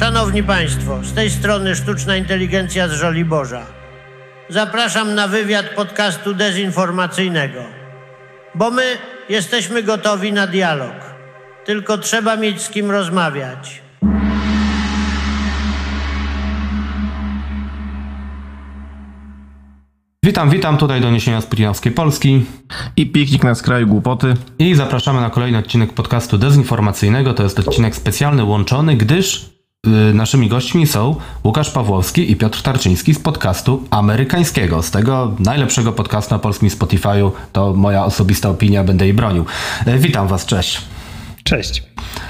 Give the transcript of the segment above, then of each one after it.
Szanowni Państwo, z tej strony sztuczna inteligencja z Żoliborza. Zapraszam na wywiad podcastu dezinformacyjnego, bo my jesteśmy gotowi na dialog. Tylko trzeba mieć z kim rozmawiać. Witam, tutaj doniesienia z putinowskiej Polski i piknik na skraju głupoty. I zapraszamy na kolejny odcinek podcastu dezinformacyjnego. To jest odcinek specjalny łączony, gdyż naszymi gośćmi są Łukasz Pawłowski i Piotr Tarczyński z podcastu amerykańskiego, z tego najlepszego podcastu na polskim Spotify'u. To moja osobista opinia, będę jej bronił. Witam was, cześć. Cześć.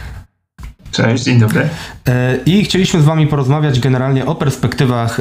Cześć, dzień dobry. I chcieliśmy z wami porozmawiać generalnie o perspektywach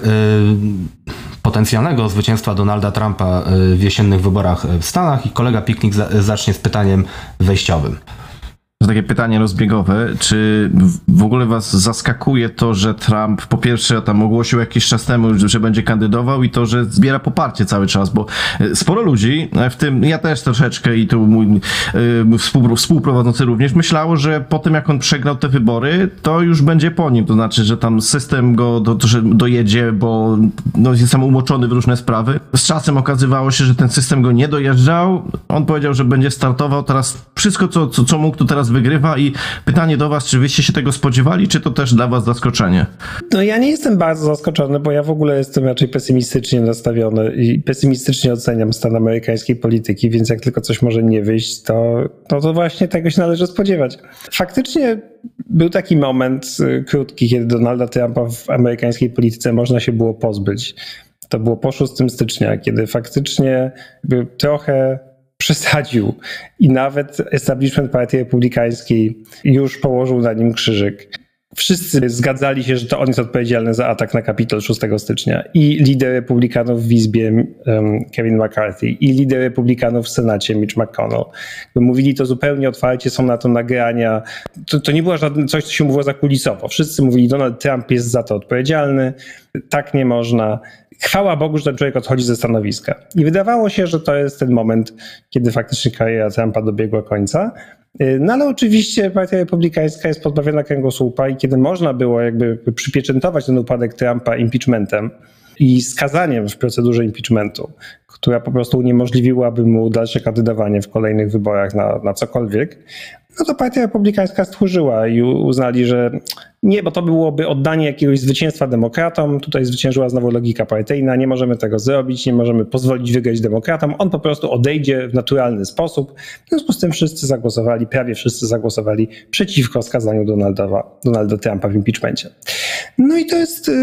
potencjalnego zwycięstwa Donalda Trumpa w jesiennych wyborach w Stanach i kolega Piknik zacznie z pytaniem wejściowym. To takie pytanie rozbiegowe. Czy w ogóle was zaskakuje to, że Trump po pierwsze tam ogłosił jakiś czas temu, że będzie kandydował i to, że zbiera poparcie cały czas, bo sporo ludzi, w tym ja też troszeczkę i tu mój współprowadzący również, myślało, że po tym jak on przegrał te wybory, to już będzie po nim. To znaczy, że tam system go dojedzie, bo jest tam umoczony w różne sprawy. Z czasem okazywało się, że ten system go nie dojeżdżał. On powiedział, że będzie startował. Teraz wszystko, co mógł, to teraz wygrywa i pytanie do was, czy wyście się tego spodziewali, czy to też dla was zaskoczenie? No ja nie jestem bardzo zaskoczony, bo ja w ogóle jestem raczej pesymistycznie nastawiony i pesymistycznie oceniam stan amerykańskiej polityki, więc jak tylko coś może nie wyjść, to właśnie tego się należy spodziewać. Faktycznie był taki moment krótki, kiedy Donalda Trumpa w amerykańskiej polityce można się było pozbyć. To było po 6 stycznia, kiedy faktycznie trochę przesadził i nawet establishment Partii Republikańskiej już położył na nim krzyżyk. Wszyscy zgadzali się, że to on jest odpowiedzialny za atak na Kapitol 6 stycznia. I lider republikanów w Izbie Kevin McCarthy, i lider republikanów w Senacie Mitch McConnell. Mówili to zupełnie otwarcie, są na to nagrania. To nie było coś, co się mówiło zakulisowo. Wszyscy mówili, Donald Trump jest za to odpowiedzialny, tak nie można. Chwała Bogu, że ten człowiek odchodzi ze stanowiska. I wydawało się, że to jest ten moment, kiedy faktycznie kariera Trumpa dobiegła końca. No ale oczywiście Partia Republikańska jest pozbawiona kręgosłupa i kiedy można było jakby przypieczętować ten upadek Trumpa impeachmentem i skazaniem w procedurze impeachmentu, która po prostu uniemożliwiłaby mu dalsze kandydowanie w kolejnych wyborach na cokolwiek, no to Partia Republikańska stchórzyła i uznali, że nie, bo to byłoby oddanie jakiegoś zwycięstwa demokratom. Tutaj zwyciężyła znowu logika partyjna. Nie możemy tego zrobić, nie możemy pozwolić wygrać demokratom. On po prostu odejdzie w naturalny sposób. W związku z tym prawie wszyscy zagłosowali przeciwko skazaniu Donalda Trumpa w impeachmencie. No i to jest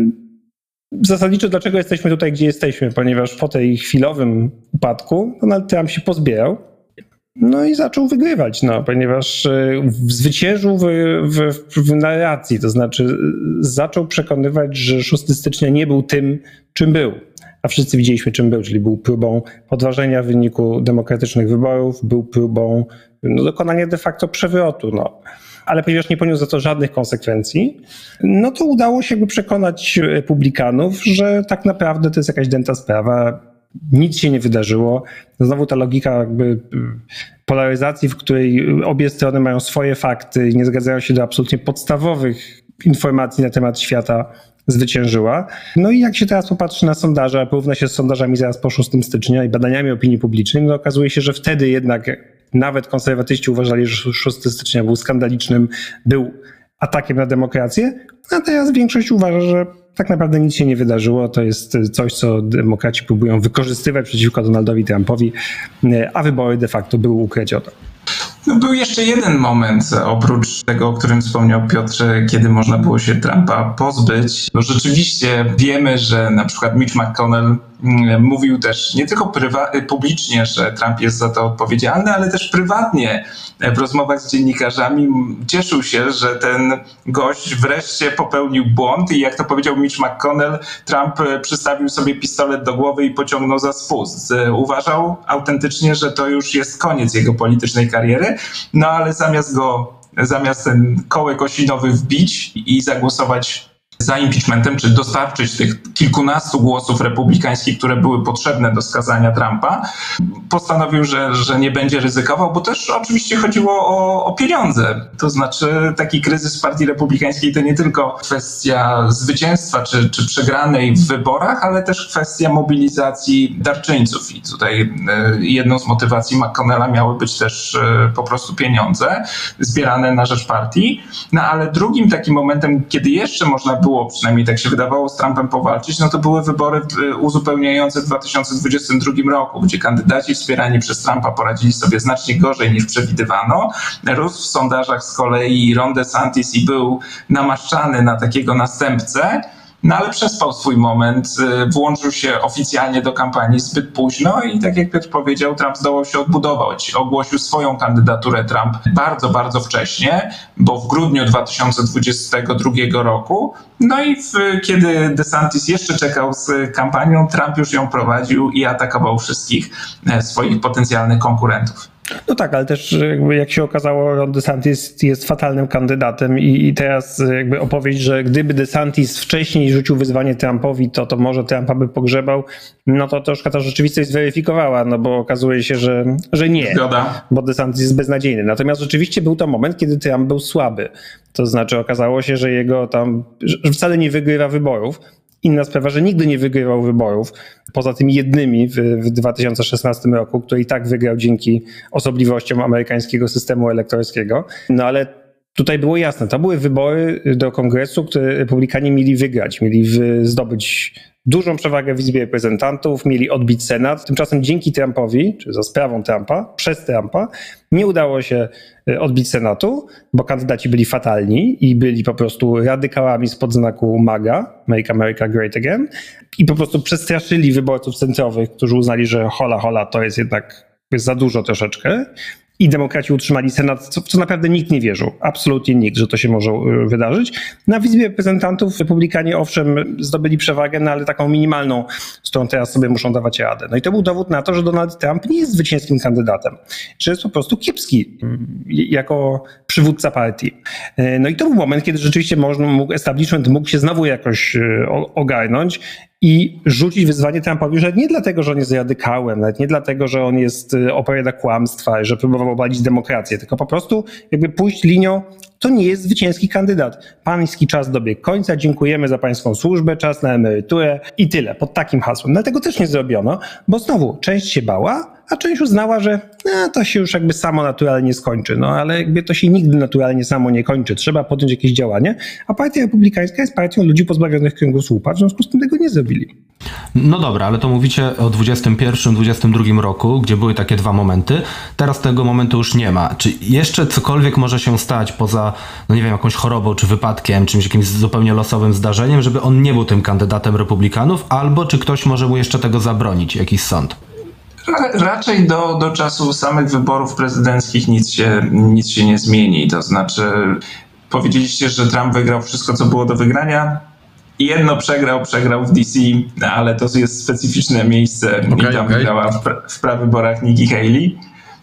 zasadniczo, dlaczego jesteśmy tutaj, gdzie jesteśmy, ponieważ po tej chwilowym upadku Donald Trump się pozbierał. No i zaczął wygrywać, ponieważ zwyciężył w narracji, to znaczy zaczął przekonywać, że 6 stycznia nie był tym, czym był. A wszyscy widzieliśmy, czym był, czyli był próbą podważenia wyniku demokratycznych wyborów, był próbą dokonania de facto przewrotu. Ale ponieważ nie poniósł za to żadnych konsekwencji, no to udało się przekonać republikanów, że tak naprawdę to jest jakaś dęta sprawa. Nic się nie wydarzyło. Znowu ta logika polaryzacji, w której obie strony mają swoje fakty i nie zgadzają się do absolutnie podstawowych informacji na temat świata, zwyciężyła. No i jak się teraz popatrzy na sondaże, a porówna się z sondażami zaraz po 6 stycznia i badaniami opinii publicznej, no okazuje się, że wtedy jednak nawet konserwatyści uważali, że 6 stycznia był skandalicznym, był atakiem na demokrację, a teraz większość uważa, że tak naprawdę nic się nie wydarzyło. To jest coś, co demokraci próbują wykorzystywać przeciwko Donaldowi Trumpowi, a wybory de facto były ukradzione. No, był jeszcze jeden moment, oprócz tego, o którym wspomniał Piotr, kiedy można było się Trumpa pozbyć. No rzeczywiście wiemy, że na przykład Mitch McConnell mówił też nie tylko publicznie, że Trump jest za to odpowiedzialny, ale też prywatnie w rozmowach z dziennikarzami cieszył się, że ten gość wreszcie popełnił błąd i jak to powiedział Mitch McConnell, Trump przystawił sobie pistolet do głowy i pociągnął za spust. Uważał autentycznie, że to już jest koniec jego politycznej kariery, no ale zamiast ten kołek osinowy wbić i zagłosować za impeachmentem, czy dostarczyć tych kilkunastu głosów republikańskich, które były potrzebne do skazania Trumpa, postanowił, że nie będzie ryzykował, bo też oczywiście chodziło o pieniądze. To znaczy taki kryzys w partii republikańskiej to nie tylko kwestia zwycięstwa czy przegranej w wyborach, ale też kwestia mobilizacji darczyńców. I tutaj jedną z motywacji McConnella miały być też po prostu pieniądze zbierane na rzecz partii. No ale drugim takim momentem, kiedy jeszcze można było, przynajmniej tak się wydawało, z Trumpem powalczyć, no to były wybory uzupełniające w 2022 roku, gdzie kandydaci wspierani przez Trumpa poradzili sobie znacznie gorzej niż przewidywano. Rósł w sondażach z kolei Ron DeSantis i był namaszczany na takiego następcę, no ale przespał swój moment, włączył się oficjalnie do kampanii zbyt późno i tak jak Piotr powiedział, Trump zdołał się odbudować. Ogłosił swoją kandydaturę Trump bardzo, bardzo wcześnie, bo w grudniu 2022 roku. No i kiedy DeSantis jeszcze czekał z kampanią, Trump już ją prowadził i atakował wszystkich swoich potencjalnych konkurentów. No tak, ale też jak się okazało, Ron DeSantis jest fatalnym kandydatem i teraz jakby opowieść, że gdyby DeSantis wcześniej rzucił wyzwanie Trumpowi, to może Trumpa by pogrzebał, no to troszkę ta rzeczywistość zweryfikowała, no bo okazuje się, że nie, Zgoda. Bo DeSantis jest beznadziejny. Natomiast rzeczywiście był to moment, kiedy Trump był słaby. To znaczy okazało się, że że wcale nie wygrywa wyborów. Inna sprawa, że nigdy nie wygrywał wyborów, poza tymi jednymi w 2016 roku, który i tak wygrał dzięki osobliwościom amerykańskiego systemu elektorskiego. No ale tutaj było jasne, to były wybory do Kongresu, które Republikanie mieli wygrać, mieli zdobyć dużą przewagę w Izbie Reprezentantów, mieli odbić Senat. Tymczasem dzięki Trumpowi, czy za sprawą Trumpa, przez Trumpa, nie udało się odbić Senatu, bo kandydaci byli fatalni i byli po prostu radykałami spod znaku MAGA, Make America Great Again, i po prostu przestraszyli wyborców centrowych, którzy uznali, że hola, to jest jednak za dużo troszeczkę. I demokraci utrzymali Senat, co naprawdę nikt nie wierzył. Absolutnie nikt, że to się może wydarzyć. Na Izbie Reprezentantów Republikanie owszem zdobyli przewagę, no ale taką minimalną, z którą teraz sobie muszą dawać radę. No i to był dowód na to, że Donald Trump nie jest zwycięskim kandydatem, że jest po prostu kiepski jako przywódca partii. No i to był moment, kiedy rzeczywiście establishment mógł się znowu jakoś ogarnąć i rzucić wyzwanie Trumpowi, że nie dlatego, że on jest radykałem, nawet nie dlatego, że on opowiada kłamstwa, że próbował obalić demokrację, tylko po prostu jakby pójść linią, to nie jest zwycięski kandydat. Pański czas dobiegł końca, dziękujemy za pańską służbę, czas na emeryturę i tyle, pod takim hasłem. Dlatego też nie zrobiono, bo znowu część się bała, a część uznała, że to się już jakby samo naturalnie skończy. No ale jakby to się nigdy naturalnie samo nie kończy. Trzeba podjąć jakieś działanie, a partia republikańska jest partią ludzi pozbawionych kręgosłupa, w związku z tym tego nie zrobili. No dobra, ale to mówicie o 21-22 roku, gdzie były takie dwa momenty. Teraz tego momentu już nie ma. Czy jeszcze cokolwiek może się stać poza, no nie wiem, jakąś chorobą, czy wypadkiem, czymś jakimś zupełnie losowym zdarzeniem, żeby on nie był tym kandydatem republikanów, albo czy ktoś może mu jeszcze tego zabronić, jakiś sąd? Raczej do czasu samych wyborów prezydenckich nic się nie zmieni. To znaczy, powiedzieliście, że Trump wygrał wszystko, co było do wygrania. Jedno przegrał w DC, ale to jest specyficzne miejsce i tam wygrała w prawyborach Nikki Haley.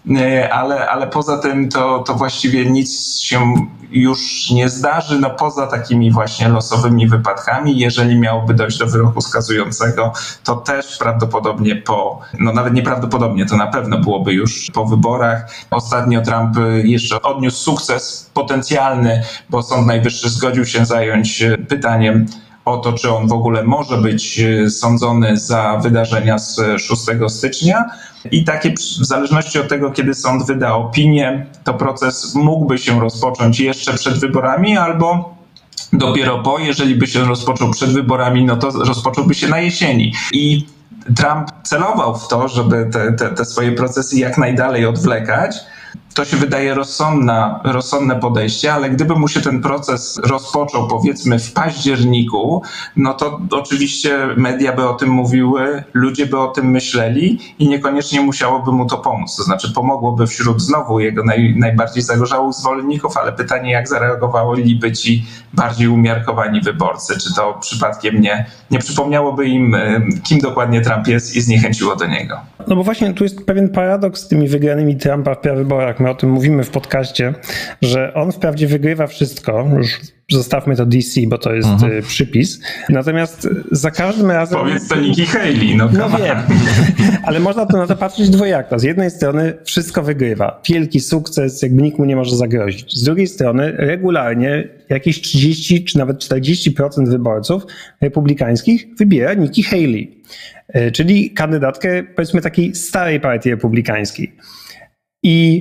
Ale poza tym to właściwie nic się już nie zdarzy, no poza takimi właśnie losowymi wypadkami. Jeżeli miałoby dojść do wyroku skazującego, to też prawdopodobnie nawet nieprawdopodobnie, to na pewno byłoby już po wyborach. Ostatnio Trump jeszcze odniósł sukces potencjalny, bo Sąd Najwyższy zgodził się zająć pytaniem o to, czy on w ogóle może być sądzony za wydarzenia z 6 stycznia. I takie, w zależności od tego, kiedy sąd wyda opinię, to proces mógłby się rozpocząć jeszcze przed wyborami albo dopiero po. Jeżeli by się rozpoczął przed wyborami, no to rozpocząłby się na jesieni. I Trump celował w to, żeby te swoje procesy jak najdalej odwlekać. To się wydaje rozsądne podejście, ale gdyby mu się ten proces rozpoczął powiedzmy w październiku, no to oczywiście media by o tym mówiły, ludzie by o tym myśleli i niekoniecznie musiałoby mu to pomóc. To znaczy pomogłoby wśród znowu jego najbardziej zagorzałych zwolenników, ale pytanie, jak zareagowaliby ci bardziej umiarkowani wyborcy. Czy to przypadkiem nie przypomniałoby im, kim dokładnie Trump jest i zniechęciło do niego? No bo właśnie tu jest pewien paradoks z tymi wygranymi Trumpa w prawyborach. My o tym mówimy w podcaście, że on wprawdzie wygrywa wszystko, już zostawmy to DC, bo to jest przypis. Natomiast za każdym razem... Powiedz to Nikki Haley, no wiem, ale można na to patrzeć dwojako. Z jednej strony wszystko wygrywa. Wielki sukces, jakby nikt mu nie może zagrozić. Z drugiej strony regularnie jakieś 30 czy nawet 40% wyborców republikańskich wybiera Nikki Haley, czyli kandydatkę, powiedzmy, takiej starej partii republikańskiej. I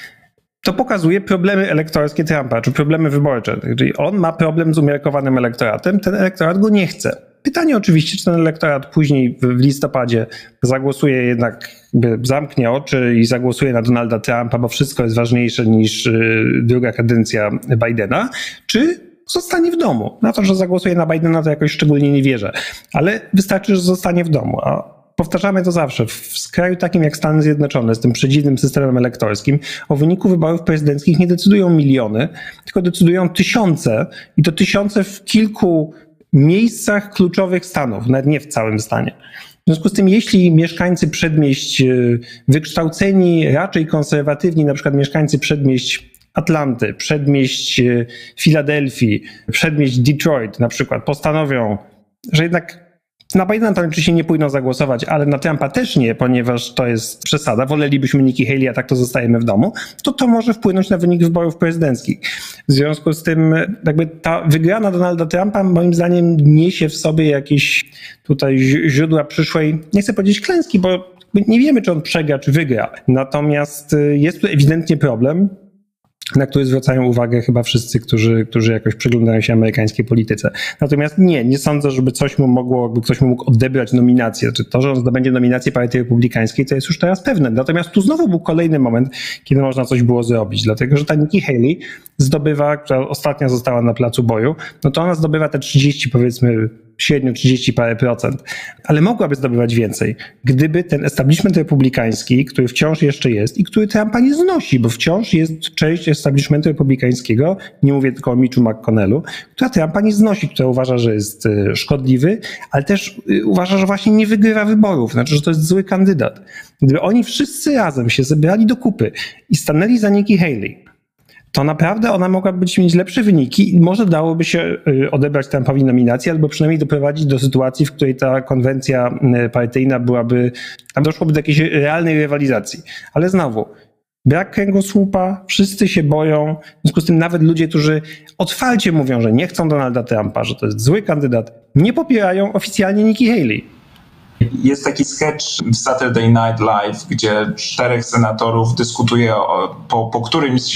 to pokazuje problemy elektorskie Trumpa, czy problemy wyborcze. Czyli on ma problem z umiarkowanym elektoratem, ten elektorat go nie chce. Pytanie oczywiście, czy ten elektorat później w listopadzie zagłosuje jednak, zamknie oczy i zagłosuje na Donalda Trumpa, bo wszystko jest ważniejsze niż druga kadencja Bidena, czy zostanie w domu. Na to, że zagłosuje na Bidena, to jakoś szczególnie nie wierzę, ale wystarczy, że zostanie w domu. A powtarzamy to zawsze. W kraju takim jak Stany Zjednoczone, z tym przedziwnym systemem elektorskim, o wyniku wyborów prezydenckich nie decydują miliony, tylko decydują tysiące i to tysiące w kilku miejscach kluczowych stanów, nawet nie w całym stanie. W związku z tym, jeśli mieszkańcy przedmieść wykształceni, raczej konserwatywni, na przykład mieszkańcy przedmieść Atlanty, przedmieść Filadelfii, przedmieść Detroit na przykład postanowią, że jednak na Bidena to oczywiście nie pójdą zagłosować, ale na Trumpa też nie, ponieważ to jest przesada. Wolelibyśmy Nikki Haley, a tak to zostajemy w domu. To może wpłynąć na wynik wyborów prezydenckich. W związku z tym jakby ta wygrana Donalda Trumpa moim zdaniem niesie w sobie jakieś tutaj źródła przyszłej, nie chcę powiedzieć klęski, bo nie wiemy, czy on przegra, czy wygra. Natomiast jest tu ewidentnie problem, na który zwracają uwagę chyba wszyscy, którzy jakoś przyglądają się amerykańskiej polityce. Natomiast nie sądzę, żeby ktoś mu mógł odebrać nominację. Czy to, że on zdobędzie nominację Partii Republikańskiej, to jest już teraz pewne. Natomiast tu znowu był kolejny moment, kiedy można coś było zrobić, dlatego że ta Nikki Haley zdobywa, która ostatnia została na placu boju, no to ona zdobywa te 30, powiedzmy, średnio 30 parę procent, ale mogłaby zdobywać więcej, gdyby ten establishment republikański, który wciąż jeszcze jest i który Trumpa nie znosi, bo wciąż jest część establishmentu republikańskiego, nie mówię tylko o Mitchu McConnellu, która Trumpa nie znosi, która uważa, że jest szkodliwy, ale też uważa, że właśnie nie wygrywa wyborów, znaczy, że to jest zły kandydat. Gdyby oni wszyscy razem się zebrali do kupy i stanęli za Nikki Haley, to naprawdę ona mogłaby mieć lepsze wyniki i może dałoby się odebrać Trumpowi nominację, albo przynajmniej doprowadzić do sytuacji, w której ta konwencja partyjna doszłoby do jakiejś realnej rywalizacji. Ale znowu, brak kręgosłupa, wszyscy się boją, w związku z tym nawet ludzie, którzy otwarcie mówią, że nie chcą Donalda Trumpa, że to jest zły kandydat, nie popierają oficjalnie Nikki Haley. Jest taki sketch w Saturday Night Live, gdzie 4 senatorów dyskutuje po którymś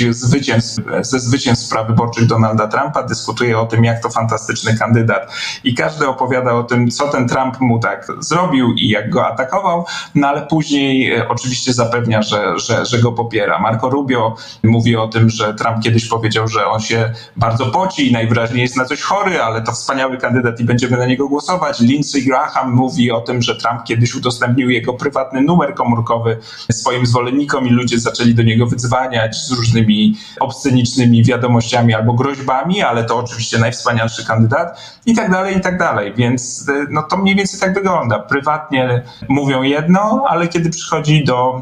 ze zwycięstw wyborczych Donalda Trumpa, dyskutuje o tym, jak to fantastyczny kandydat. I każdy opowiada o tym, co ten Trump mu tak zrobił i jak go atakował, no ale później oczywiście zapewnia, że go popiera. Marco Rubio mówi o tym, że Trump kiedyś powiedział, że on się bardzo poci i najwyraźniej jest na coś chory, ale to wspaniały kandydat i będziemy na niego głosować. Lindsey Graham mówi o tym, że Trump kiedyś udostępnił jego prywatny numer komórkowy swoim zwolennikom i ludzie zaczęli do niego wydzwaniać z różnymi obscenicznymi wiadomościami albo groźbami, ale to oczywiście najwspanialszy kandydat i tak dalej, i tak dalej. Więc no to mniej więcej tak wygląda. Prywatnie mówią jedno, ale kiedy przychodzi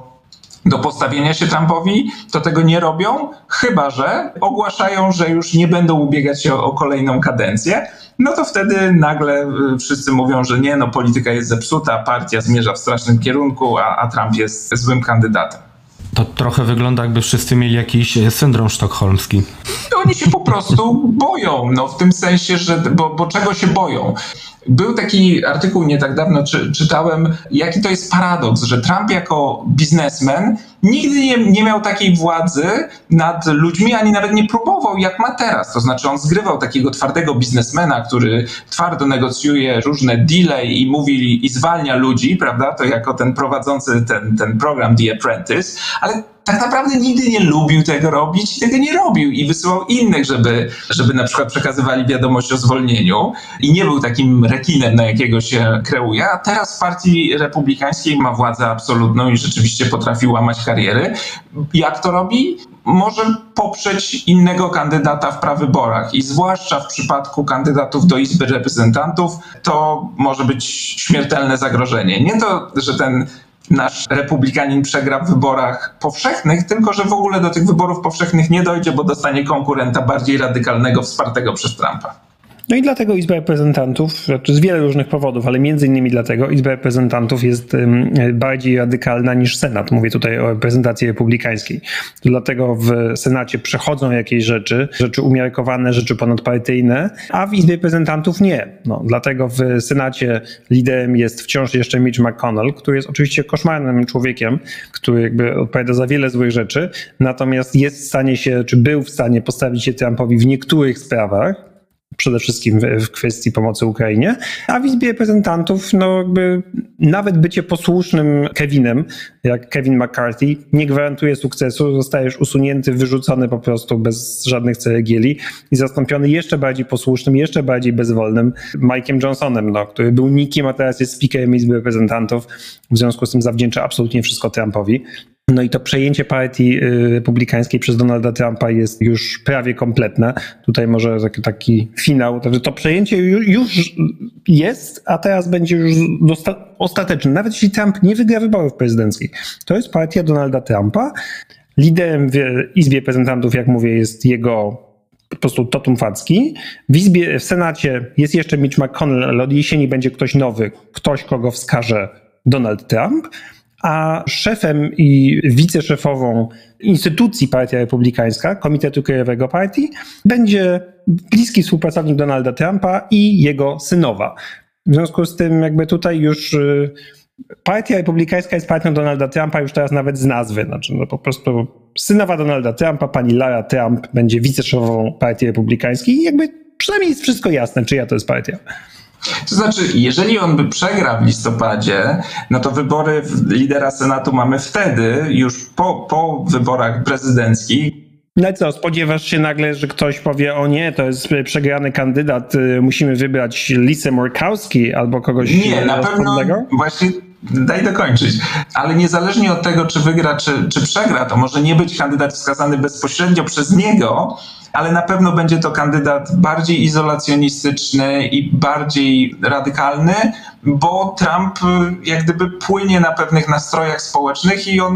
do postawienia się Trumpowi, to tego nie robią, chyba że ogłaszają, że już nie będą ubiegać się o kolejną kadencję. No to wtedy nagle wszyscy mówią, że nie, no polityka jest zepsuta, partia zmierza w strasznym kierunku, a Trump jest złym kandydatem. To trochę wygląda, jakby wszyscy mieli jakiś syndrom sztokholmski. Oni się po prostu boją, no w tym sensie, że bo czego się boją? Był taki artykuł nie tak dawno, czytałem, jaki to jest paradoks, że Trump jako biznesmen nigdy nie miał takiej władzy nad ludźmi, ani nawet nie próbował, jak ma teraz. To znaczy on zgrywał takiego twardego biznesmena, który twardo negocjuje różne deale i mówi i zwalnia ludzi, prawda? To jako ten prowadzący ten program The Apprentice, ale tak naprawdę nigdy nie lubił tego robić i tego nie robił i wysyłał innych, żeby na przykład przekazywali wiadomość o zwolnieniu i nie był takim rekinem, na jakiego się kreuje, a teraz w partii republikańskiej ma władzę absolutną i rzeczywiście potrafi łamać kariery. Jak to robi? Może poprzeć innego kandydata w prawyborach i zwłaszcza w przypadku kandydatów do Izby Reprezentantów to może być śmiertelne zagrożenie. Nie to, że ten nasz republikanin przegra w wyborach powszechnych, tylko że w ogóle do tych wyborów powszechnych nie dojdzie, bo dostanie konkurenta bardziej radykalnego, wspartego przez Trumpa. No i dlatego Izba Reprezentantów, z wielu różnych powodów, ale między innymi dlatego Izba Reprezentantów jest bardziej radykalna niż Senat. Mówię tutaj o reprezentacji republikańskiej. Dlatego w Senacie przechodzą jakieś rzeczy umiarkowane, rzeczy ponadpartyjne, a w Izbie Reprezentantów nie. Dlatego w Senacie liderem jest wciąż jeszcze Mitch McConnell, który jest oczywiście koszmarnym człowiekiem, który jakby odpowiada za wiele złych rzeczy, natomiast jest w stanie czy był w stanie postawić się Trumpowi w niektórych sprawach, przede wszystkim w kwestii pomocy Ukrainie, a w Izbie Reprezentantów jakby nawet bycie posłusznym Kevinem, jak Kevin McCarthy, nie gwarantuje sukcesu, zostajesz usunięty, wyrzucony po prostu bez żadnych ceregieli i zastąpiony jeszcze bardziej posłusznym, jeszcze bardziej bezwolnym Mike'em Johnsonem, który był nikim, a teraz jest speakerem Izby Reprezentantów, w związku z tym zawdzięcza absolutnie wszystko Trumpowi. No i to przejęcie partii republikańskiej przez Donalda Trumpa jest już prawie kompletne. Tutaj może taki finał. To przejęcie już jest, a teraz będzie już ostateczne. Nawet jeśli Trump nie wygra wyborów prezydenckich. To jest partia Donalda Trumpa. Liderem w Izbie Reprezentantów, jak mówię, jest jego po prostu totum facki. W Senacie jest jeszcze Mitch McConnell, ale od jesieni będzie ktoś nowy, ktoś, kogo wskaże Donald Trump. A szefem i wiceszefową instytucji Partia Republikańska, Komitetu Krajowego Partii, będzie bliski współpracownik Donalda Trumpa i jego synowa. W związku z tym jakby tutaj już Partia Republikańska jest partią Donalda Trumpa już teraz nawet z nazwy. Po prostu synowa Donalda Trumpa, pani Lara Trump, będzie wiceszefową Partii Republikańskiej i jakby przynajmniej jest wszystko jasne, czyja to jest partia. To znaczy, jeżeli on by przegrał w listopadzie, no to wybory lidera Senatu mamy wtedy, już po wyborach prezydenckich. No i co, spodziewasz się nagle, że ktoś powie, o nie, to jest przegrany kandydat, musimy wybrać Lisę Murkowski albo kogoś nie, na pewno właśnie. Daj dokończyć. Ale niezależnie od tego, czy wygra, czy przegra, to może nie być kandydat wskazany bezpośrednio przez niego, ale na pewno będzie to kandydat bardziej izolacjonistyczny i bardziej radykalny, bo Trump jak gdyby płynie na pewnych nastrojach społecznych i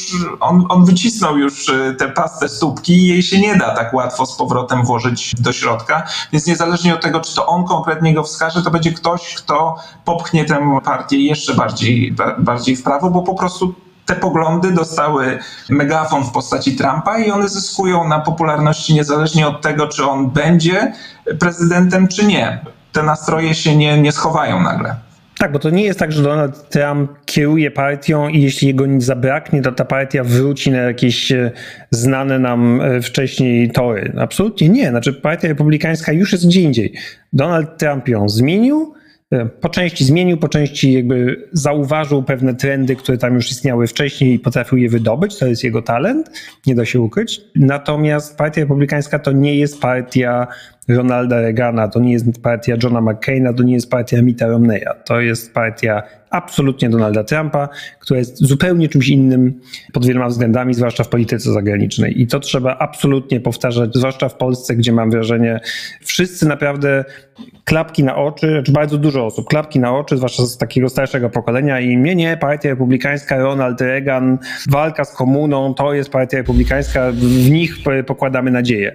on wycisnął już tę pastę stópki i jej się nie da tak łatwo z powrotem włożyć do środka. Więc niezależnie od tego, czy to on konkretnie go wskaże, to będzie ktoś, kto popchnie tę partię jeszcze bardziej w prawo, bo po prostu te poglądy dostały megafon w postaci Trumpa i one zyskują na popularności niezależnie od tego, czy on będzie prezydentem, czy nie. Te nastroje się nie schowają nagle. Tak, bo to nie jest tak, że Donald Trump kieruje partią i jeśli jego nic zabraknie, to ta partia wróci na jakieś znane nam wcześniej tory. Absolutnie nie. Partia Republikańska już jest gdzie indziej. Donald Trump ją zmienił, po części jakby zauważył pewne trendy, które tam już istniały wcześniej i potrafił je wydobyć. To jest jego talent, nie da się ukryć. Natomiast Partia Republikańska to nie jest partia Ronalda Reagana, to nie jest partia Johna McCaina, to nie jest partia Mitta Romneya. To jest partia absolutnie Donalda Trumpa, która jest zupełnie czymś innym pod wieloma względami, zwłaszcza w polityce zagranicznej. I to trzeba absolutnie powtarzać, zwłaszcza w Polsce, gdzie mam wrażenie, wszyscy naprawdę klapki na oczy, bardzo dużo osób, klapki na oczy, zwłaszcza z takiego starszego pokolenia i nie, Partia Republikańska, Ronald Reagan, walka z komuną, to jest Partia Republikańska, w nich pokładamy nadzieję.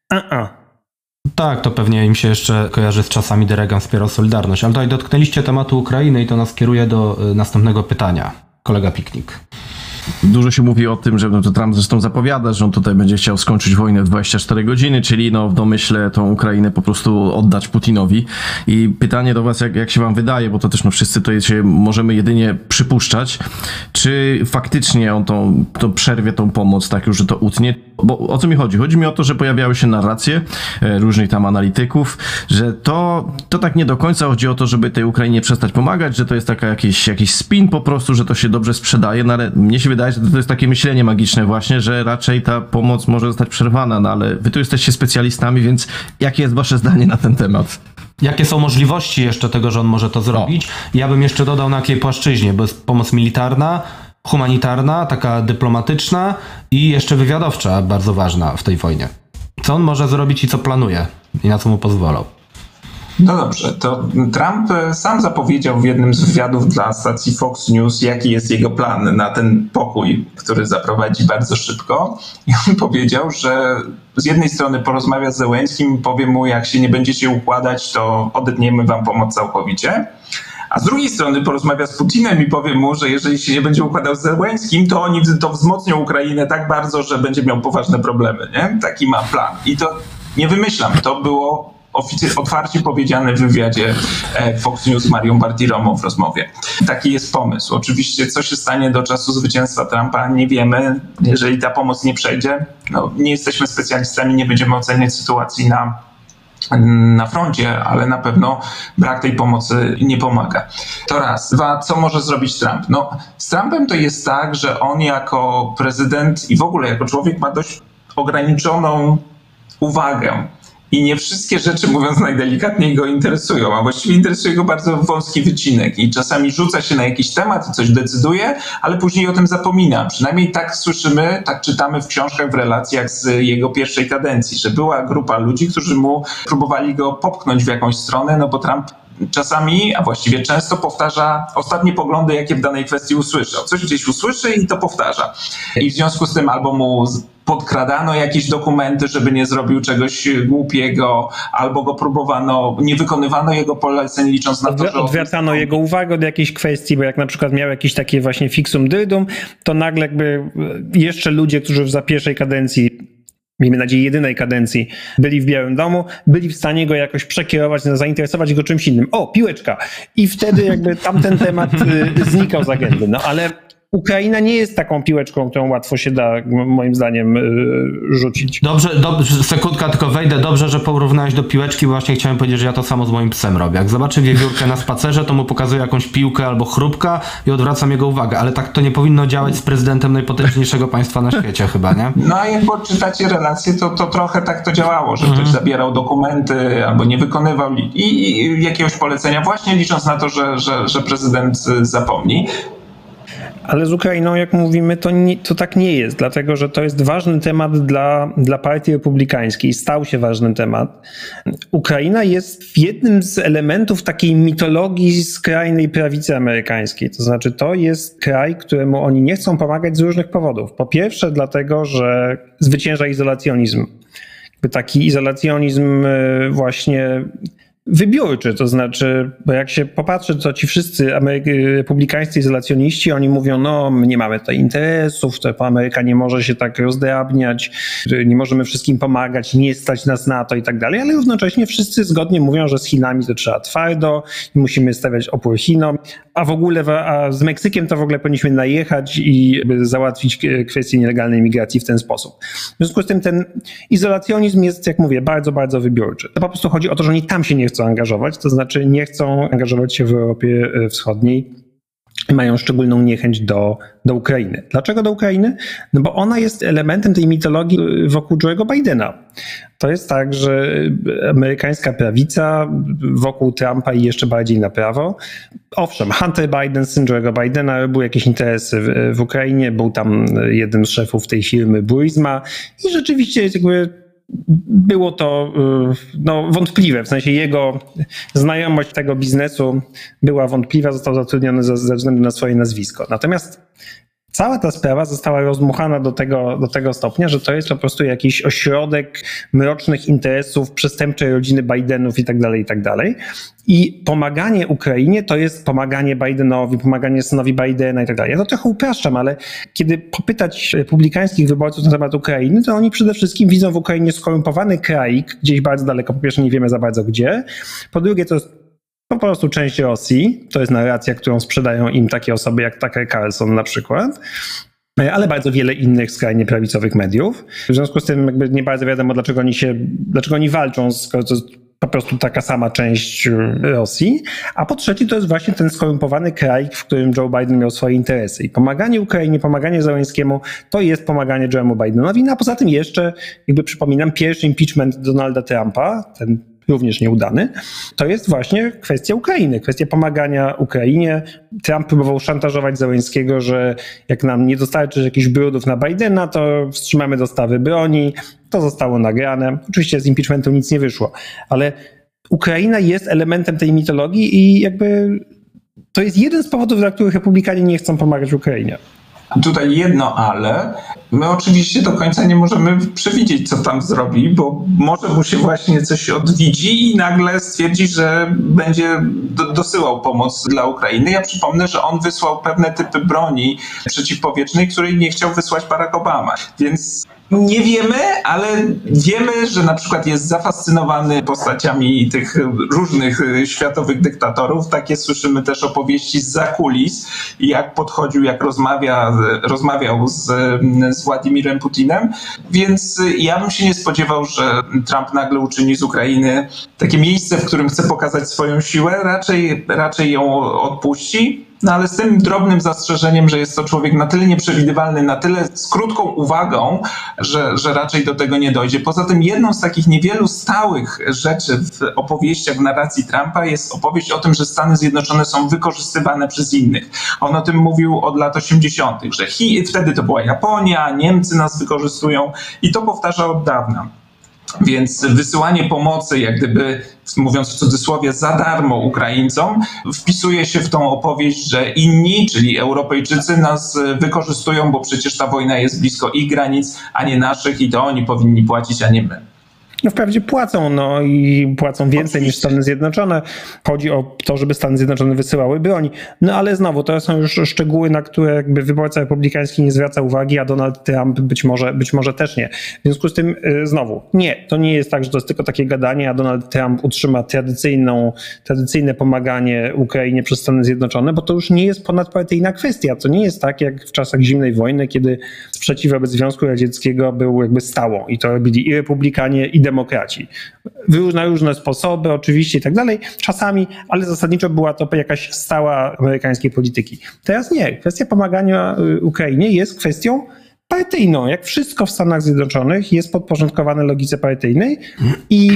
Tak, to pewnie im się jeszcze kojarzy z czasami, gdy Reagan wspierał Solidarność. Ale tutaj dotknęliście tematu Ukrainy i to nas kieruje do następnego pytania. Kolega Piknik. Dużo się mówi o tym, że to Trump zresztą zapowiada, że on tutaj będzie chciał skończyć wojnę w 24 godziny, czyli w domyśle tą Ukrainę po prostu oddać Putinowi. I pytanie do was, jak się wam wydaje, bo to też wszyscy to się możemy jedynie przypuszczać, czy faktycznie on to przerwie tą pomoc, tak już, że to utnie. Bo o co mi chodzi? Chodzi mi o to, że pojawiały się narracje różnych tam analityków, że to tak nie do końca chodzi o to, żeby tej Ukrainie przestać pomagać, że to jest taka jakiś spin po prostu, że to się dobrze sprzedaje, no ale mnie się wydaje, że to jest takie myślenie magiczne właśnie, że raczej ta pomoc może zostać przerwana, no ale wy tu jesteście specjalistami, więc jakie jest wasze zdanie na ten temat? Jakie są możliwości jeszcze tego, że on może to zrobić? Ja bym jeszcze dodał, na jakiej płaszczyźnie, bo jest pomoc militarna, humanitarna, taka dyplomatyczna i jeszcze wywiadowcza, bardzo ważna w tej wojnie. Co on może zrobić i co planuje i na co mu pozwolą? No dobrze, to Trump sam zapowiedział w jednym z wywiadów dla stacji Fox News, jaki jest jego plan na ten pokój, który zaprowadzi bardzo szybko. I on powiedział, że z jednej strony porozmawia z Zełenskim, powie mu, jak się nie będziecie układać, to odetniemy wam pomoc całkowicie. A z drugiej strony porozmawia z Putinem i powie mu, że jeżeli się nie będzie układał z Zełenskim, to oni to wzmocnią Ukrainę tak bardzo, że będzie miał poważne problemy. Nie? Taki ma plan. I to nie wymyślam, to było otwarcie powiedziane w wywiadzie Fox News z Marią Bartiromą w rozmowie. Taki jest pomysł. Oczywiście co się stanie do czasu zwycięstwa Trumpa nie wiemy. Jeżeli ta pomoc nie przejdzie, no, nie jesteśmy specjalistami, nie będziemy oceniać sytuacji na froncie, ale na pewno brak tej pomocy nie pomaga. To raz. Dwa, co może zrobić Trump? No, z Trumpem to jest tak, że on jako prezydent i w ogóle jako człowiek ma dość ograniczoną uwagę. I nie wszystkie rzeczy, mówiąc najdelikatniej, go interesują, a właściwie interesuje go bardzo wąski wycinek i czasami rzuca się na jakiś temat i coś decyduje, ale później o tym zapomina. Przynajmniej tak słyszymy, tak czytamy w książkach, w relacjach z jego pierwszej kadencji, że była grupa ludzi, którzy mu próbowali go popchnąć w jakąś stronę, no bo Trump czasami, a właściwie często powtarza ostatnie poglądy, jakie w danej kwestii usłyszał. Coś gdzieś usłyszy i to powtarza. I w związku z tym albo mu podkradano jakieś dokumenty, żeby nie zrobił czegoś głupiego, albo go próbowano, nie wykonywano jego poleceń, licząc na to, że... Odwracano jego uwagę od jakiejś kwestii, bo jak na przykład miał jakieś takie właśnie fixum dyrdum, to nagle jakby jeszcze ludzie, którzy za pierwszej kadencji, miejmy nadzieję jedynej kadencji, byli w Białym Domu, byli w stanie go jakoś przekierować, zainteresować go czymś innym. O, piłeczka! I wtedy jakby tamten temat znikał z agendy. No ale Ukraina nie jest taką piłeczką, którą łatwo się da, moim zdaniem, rzucić. Dobrze, sekundka, tylko wejdę. Dobrze, że porównałeś do piłeczki, bo właśnie chciałem powiedzieć, że ja to samo z moim psem robię. Jak zobaczę wiewiórkę na spacerze, to mu pokazuję jakąś piłkę albo chrupka i odwracam jego uwagę. Ale tak to nie powinno działać z prezydentem najpotężniejszego państwa na świecie chyba, nie? No a jak odczytacie relacje, to trochę tak to działało, że ktoś zabierał dokumenty albo nie wykonywał i jakiegoś polecenia, właśnie licząc na to, że prezydent zapomni. Ale z Ukrainą, jak mówimy, to tak nie jest, dlatego że to jest ważny temat dla Partii Republikańskiej. Stał się ważny temat. Ukraina jest jednym z elementów takiej mitologii skrajnej prawicy amerykańskiej. To znaczy, to jest kraj, któremu oni nie chcą pomagać z różnych powodów. Po pierwsze, dlatego, że zwycięża izolacjonizm. Taki izolacjonizm właśnie wybiórczy, to znaczy, bo jak się popatrzy, to ci wszyscy republikańscy izolacjoniści, oni mówią, no my nie mamy tutaj interesów, to Ameryka nie może się tak rozdrabniać, nie możemy wszystkim pomagać, nie stać nas na to i tak dalej, ale równocześnie wszyscy zgodnie mówią, że z Chinami to trzeba twardo i musimy stawiać opór Chinom, a w ogóle a z Meksykiem to w ogóle powinniśmy najechać i załatwić kwestię nielegalnej migracji w ten sposób. W związku z tym ten izolacjonizm jest, jak mówię, bardzo, bardzo wybiórczy. To po prostu chodzi o to, że oni tam się nie chcą angażować, to znaczy nie chcą angażować się w Europie Wschodniej. Mają szczególną niechęć do Ukrainy. Dlaczego do Ukrainy? No bo ona jest elementem tej mitologii wokół Joe'ego Bidena. To jest tak, że amerykańska prawica wokół Trumpa i jeszcze bardziej na prawo. Owszem, Hunter Biden, syn Joe'ego Bidena, były jakieś interesy w Ukrainie, był tam jeden z szefów tej firmy Burisma i rzeczywiście jakby było to wątpliwe, w sensie jego znajomość tego biznesu była wątpliwa, został zatrudniony ze względu na swoje nazwisko. Natomiast cała ta sprawa została rozdmuchana do tego stopnia, że to jest po prostu jakiś ośrodek mrocznych interesów, przestępczej rodziny Bidenów i tak dalej. I pomaganie Ukrainie to jest pomaganie Bidenowi, pomaganie synowi Bidena i tak dalej. Ja to trochę upraszczam, ale kiedy popytać republikańskich wyborców na temat Ukrainy, to oni przede wszystkim widzą w Ukrainie skorumpowany kraik, gdzieś bardzo daleko. Po pierwsze nie wiemy za bardzo gdzie. Po drugie to jest po prostu część Rosji. To jest narracja, którą sprzedają im takie osoby jak Tucker Carlson na przykład. Ale bardzo wiele innych skrajnie prawicowych mediów. W związku z tym jakby nie bardzo wiadomo, dlaczego oni walczą, skoro to jest po prostu taka sama część Rosji. A po trzecie to jest właśnie ten skorumpowany kraj, w którym Joe Biden miał swoje interesy. I pomaganie Ukrainie, pomaganie Zełenskiemu to jest pomaganie Joe'emu Bidenowi. No a poza tym jeszcze, jakby przypominam, pierwszy impeachment Donalda Trumpa, ten również nieudany, to jest właśnie kwestia Ukrainy, kwestia pomagania Ukrainie. Trump próbował szantażować Zełenskiego, że jak nam nie dostarczysz jakichś brudów na Bidena, to wstrzymamy dostawy broni. To zostało nagrane. Oczywiście z impeachmentu nic nie wyszło, ale Ukraina jest elementem tej mitologii i jakby to jest jeden z powodów, dla których republikanie nie chcą pomagać Ukrainie. Tutaj jedno ale. My oczywiście do końca nie możemy przewidzieć, co tam zrobi, bo może mu się właśnie coś odwidzi i nagle stwierdzi, że będzie dosyłał pomoc dla Ukrainy. Ja przypomnę, że on wysłał pewne typy broni przeciwpowietrznej, której nie chciał wysłać Barack Obama. Więc nie wiemy, ale wiemy, że na przykład jest zafascynowany postaciami tych różnych światowych dyktatorów. Takie słyszymy też opowieści zza kulis, jak podchodził, jak rozmawiał z Władimirem Putinem. Więc ja bym się nie spodziewał, że Trump nagle uczyni z Ukrainy takie miejsce, w którym chce pokazać swoją siłę. Raczej ją odpuści. No ale z tym drobnym zastrzeżeniem, że jest to człowiek na tyle nieprzewidywalny, na tyle z krótką uwagą, że raczej do tego nie dojdzie. Poza tym jedną z takich niewielu stałych rzeczy w opowieściach, w narracji Trumpa jest opowieść o tym, że Stany Zjednoczone są wykorzystywane przez innych. On o tym mówił od lat 80., że wtedy to była Japonia, Niemcy nas wykorzystują i to powtarza od dawna. Więc wysyłanie pomocy, jak gdyby, mówiąc w cudzysłowie, za darmo Ukraińcom, wpisuje się w tą opowieść, że inni, czyli Europejczycy, nas wykorzystują, bo przecież ta wojna jest blisko ich granic, a nie naszych i to oni powinni płacić, a nie my. No wprawdzie płacą, i płacą więcej niż Stany Zjednoczone. Chodzi o to, żeby Stany Zjednoczone wysyłały broń. No ale znowu, to są już szczegóły, na które jakby wyborca republikański nie zwraca uwagi, a Donald Trump być może też nie. W związku z tym znowu, nie, to nie jest tak, że to jest tylko takie gadanie, a Donald Trump utrzyma tradycyjne pomaganie Ukrainie przez Stany Zjednoczone, bo to już nie jest ponadpartyjna kwestia. To nie jest tak jak w czasach zimnej wojny, kiedy sprzeciw wobec Związku Radzieckiego był jakby stałą i to robili i republikanie, i demokraci. Na różne sposoby oczywiście i tak dalej, czasami, ale zasadniczo była to jakaś stała amerykańskiej polityki. Teraz nie. Kwestia pomagania Ukrainie jest kwestią partyjną. Jak wszystko w Stanach Zjednoczonych jest podporządkowane logice partyjnej i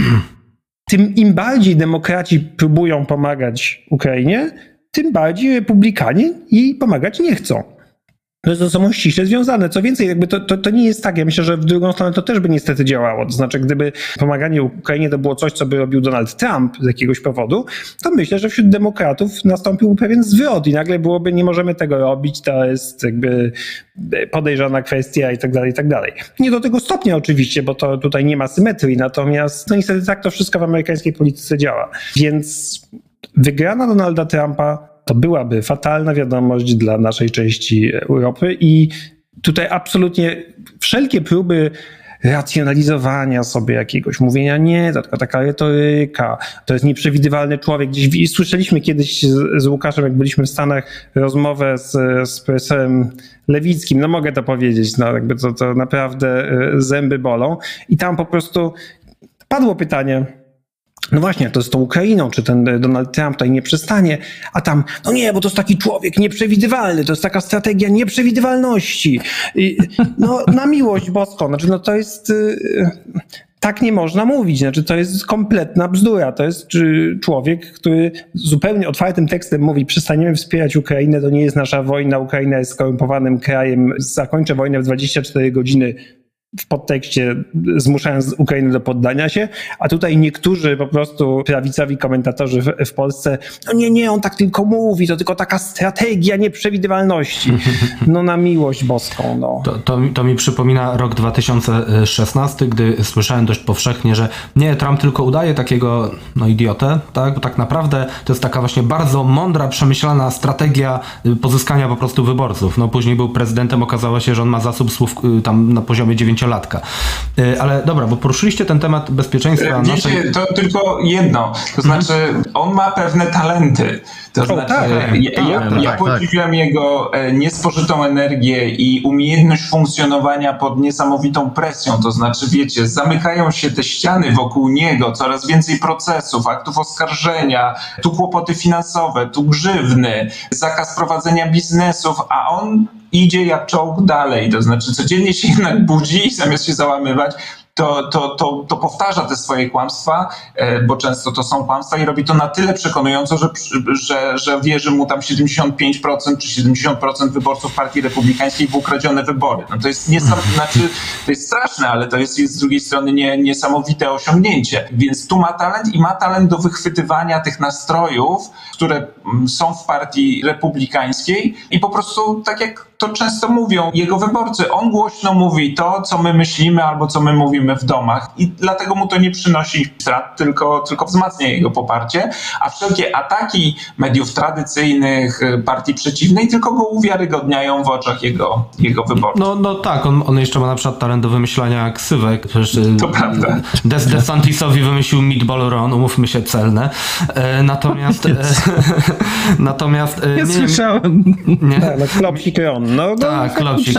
im bardziej demokraci próbują pomagać Ukrainie, tym bardziej republikanie jej pomagać nie chcą. To są ściśle związane. Co więcej, jakby to nie jest tak. Ja myślę, że w drugą stronę to też by niestety działało. To znaczy, gdyby pomaganie Ukrainie to było coś, co by robił Donald Trump z jakiegoś powodu, to myślę, że wśród demokratów nastąpił pewien zwrot i nagle byłoby, nie możemy tego robić, to jest jakby podejrzana kwestia i tak dalej, i tak dalej. Nie do tego stopnia oczywiście, bo to tutaj nie ma symetrii, natomiast no niestety tak to wszystko w amerykańskiej polityce działa. Więc wygrana Donalda Trumpa to byłaby fatalna wiadomość dla naszej części Europy i tutaj absolutnie wszelkie próby racjonalizowania sobie jakiegoś, mówienia nie, to tylko taka retoryka, to jest nieprzewidywalny człowiek. Gdzieś słyszeliśmy kiedyś z Łukaszem, jak byliśmy w Stanach, rozmowę z profesorem Lewickim, no mogę to powiedzieć, no jakby to naprawdę zęby bolą i tam po prostu padło pytanie, no właśnie, to z tą Ukrainą, czy ten Donald Trump tutaj nie przystanie, a tam, no nie, bo to jest taki człowiek nieprzewidywalny, to jest taka strategia nieprzewidywalności. No na miłość boską, znaczy no to jest, tak nie można mówić, znaczy to jest kompletna bzdura, to jest człowiek, który zupełnie otwartym tekstem mówi, przestaniemy wspierać Ukrainę, to nie jest nasza wojna, Ukraina jest skorumpowanym krajem, zakończę wojnę w 24 godziny, w podtekście zmuszając Ukrainę do poddania się, a tutaj niektórzy po prostu prawicowi komentatorzy w Polsce, no nie, on tak tylko mówi, to tylko taka strategia nieprzewidywalności. No na miłość boską, no. To mi przypomina rok 2016, gdy słyszałem dość powszechnie, że nie, Trump tylko udaje takiego idiotę, tak? Bo tak naprawdę to jest taka właśnie bardzo mądra, przemyślana strategia pozyskania po prostu wyborców. No później był prezydentem, okazało się, że on ma zasób słów tam na poziomie 9-latka. Ale dobra, bo poruszyliście ten temat bezpieczeństwa naszej... To tylko jedno, to znaczy on ma pewne talenty. To znaczy, ja podziwiam jego niespożytą energię i umiejętność funkcjonowania pod niesamowitą presją. To znaczy, wiecie, zamykają się te ściany wokół niego, coraz więcej procesów, aktów oskarżenia, tu kłopoty finansowe, tu grzywny, zakaz prowadzenia biznesów, a on idzie jak czołg dalej. To znaczy, codziennie się jednak budzi i zamiast się załamywać, to powtarza te swoje kłamstwa, bo często to są kłamstwa i robi to na tyle przekonująco, że wierzy mu tam 75% czy 70% wyborców Partii Republikańskiej w ukradzione wybory. No to jest to jest straszne, ale to jest z drugiej strony niesamowite osiągnięcie. Więc tu ma talent do wychwytywania tych nastrojów, które są w Partii Republikańskiej i po prostu, tak jak to często mówią jego wyborcy, on głośno mówi to, co my myślimy albo co my mówimy w domach i dlatego mu to nie przynosi strat, tylko wzmacnia jego poparcie, a wszelkie ataki mediów tradycyjnych, partii przeciwnej tylko go uwiarygodniają w oczach jego wyborców. No tak, on jeszcze ma na przykład talent do wymyślania ksywek. Przecież to prawda. DeSantisowi wymyślił Meatball Run, umówmy się, celne. Natomiast nie słyszałem. Nie? Tak, no klopsik on. No, tak, klopsik.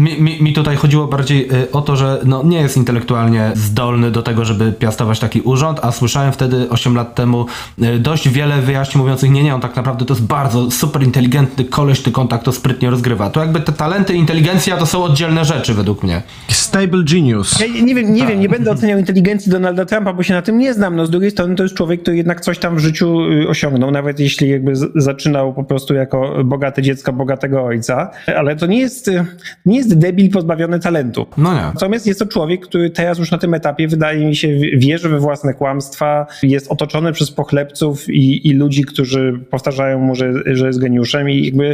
Mi tutaj chodziło bardziej o to, że nie jest intelektualnie zdolny do tego, żeby piastować taki urząd, a słyszałem wtedy 8 lat temu dość wiele wyjaśnień mówiących, nie, on tak naprawdę to jest bardzo super inteligentny koleś, tylko on tak to sprytnie rozgrywa. To jakby te talenty i inteligencja to są oddzielne rzeczy według mnie. Stable genius. Ja nie wiem, nie będę oceniał inteligencji Donalda Trumpa, bo się na tym nie znam. No z drugiej strony to jest człowiek, który jednak coś tam w życiu osiągnął, nawet jeśli jakby zaczynał po prostu jako bogate dziecko bogatego ojca, ale to nie jest debil pozbawiony talentu. No nie. Natomiast jest to człowiek, który teraz już na tym etapie, wydaje mi się, wierzy we własne kłamstwa, jest otoczony przez pochlebców i ludzi, którzy powtarzają mu, że jest geniuszem i jakby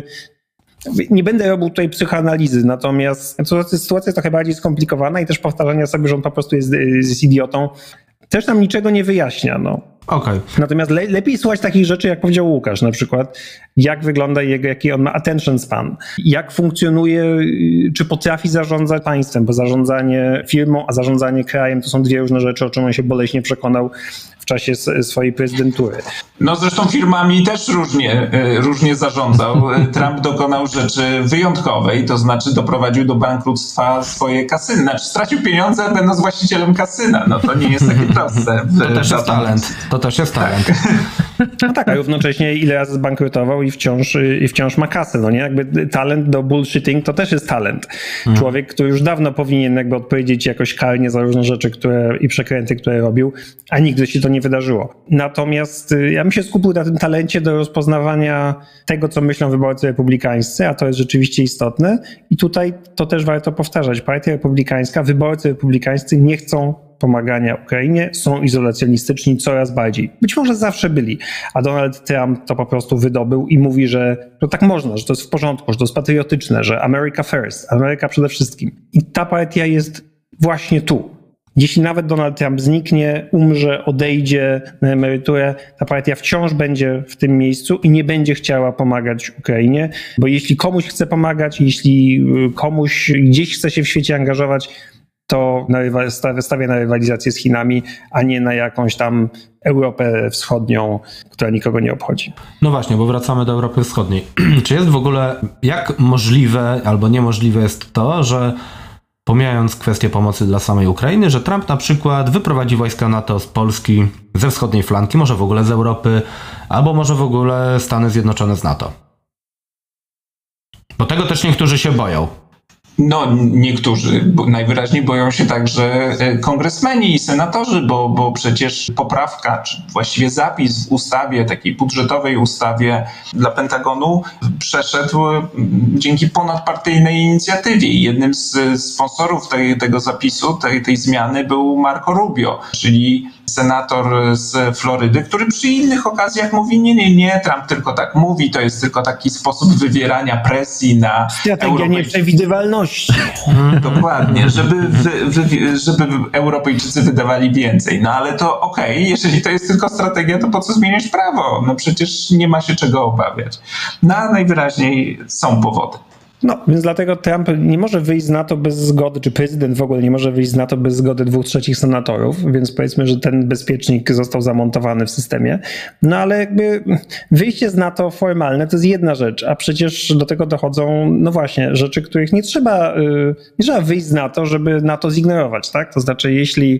nie będę robił tutaj psychoanalizy, natomiast sytuacja jest trochę bardziej skomplikowana i też powtarzania sobie, że on po prostu jest idiotą, też nam niczego nie wyjaśnia, no. Okay. Natomiast lepiej słuchać takich rzeczy, jak powiedział Łukasz, na przykład jak wygląda jaki on ma attention span, jak funkcjonuje, czy potrafi zarządzać państwem, bo zarządzanie firmą, a zarządzanie krajem to są dwie różne rzeczy, o czym on się boleśnie przekonał w czasie swojej prezydentury. No zresztą firmami też różnie zarządzał. Trump dokonał rzeczy wyjątkowej, to znaczy doprowadził do bankructwa swoje kasyny. Znaczy stracił pieniądze, będąc właścicielem kasyna. No to nie jest takie proste. To też jest talent. To też jest talent. No tak, a równocześnie ile razy zbankrutował i wciąż ma kasę. No nie? Jakby talent do bullshitting to też jest talent. Człowiek, który już dawno powinien jakby odpowiedzieć jakoś karnie za różne rzeczy i przekręty, które robił, a nigdy się to nie wydarzyło. Natomiast ja bym się skupił na tym talencie do rozpoznawania tego, co myślą wyborcy republikańscy, a to jest rzeczywiście istotne. I tutaj to też warto powtarzać. Partia Republikańska, wyborcy republikańscy nie chcą pomagania Ukrainie, są izolacjonistyczni coraz bardziej. Być może zawsze byli, a Donald Trump to po prostu wydobył i mówi, że to tak można, że to jest w porządku, że to jest patriotyczne, że America first, Ameryka przede wszystkim. I ta partia jest właśnie tu. Jeśli nawet Donald Trump zniknie, umrze, odejdzie na emeryturę, ta partia wciąż będzie w tym miejscu i nie będzie chciała pomagać Ukrainie, bo jeśli komuś chce pomagać, jeśli komuś gdzieś chce się w świecie angażować, to stawia na rywalizację z Chinami, a nie na jakąś tam Europę Wschodnią, która nikogo nie obchodzi. No właśnie, bo wracamy do Europy Wschodniej. Czy jest w ogóle, jak możliwe albo niemożliwe jest to, że pomijając kwestię pomocy dla samej Ukrainy, że Trump na przykład wyprowadzi wojska NATO z Polski, ze wschodniej flanki, może w ogóle z Europy, albo może w ogóle Stany Zjednoczone z NATO? Bo tego też niektórzy się boją. No, niektórzy najwyraźniej boją się także kongresmeni i senatorzy, bo przecież poprawka, czy właściwie zapis w ustawie, takiej budżetowej ustawie dla Pentagonu przeszedł dzięki ponadpartyjnej inicjatywie. I jednym z sponsorów tego zapisu, tej zmiany był Marco Rubio, czyli senator z Florydy, który przy innych okazjach mówi, nie, Trump tylko tak mówi, to jest tylko taki sposób wywierania presji na strategia nieprzewidywalności. Dokładnie, żeby Europejczycy wydawali więcej. No ale to okej, jeżeli to jest tylko strategia, to po co zmieniać prawo? No przecież nie ma się czego obawiać. No a najwyraźniej są powody. No, więc dlatego Trump nie może wyjść z NATO bez zgody, czy prezydent w ogóle nie może wyjść z NATO bez zgody 2/3 senatorów, więc powiedzmy, że ten bezpiecznik został zamontowany w systemie. No ale jakby wyjście z NATO formalne to jest jedna rzecz, a przecież do tego dochodzą, no właśnie, rzeczy, których nie trzeba wyjść z NATO, żeby NATO zignorować, tak? To znaczy, jeśli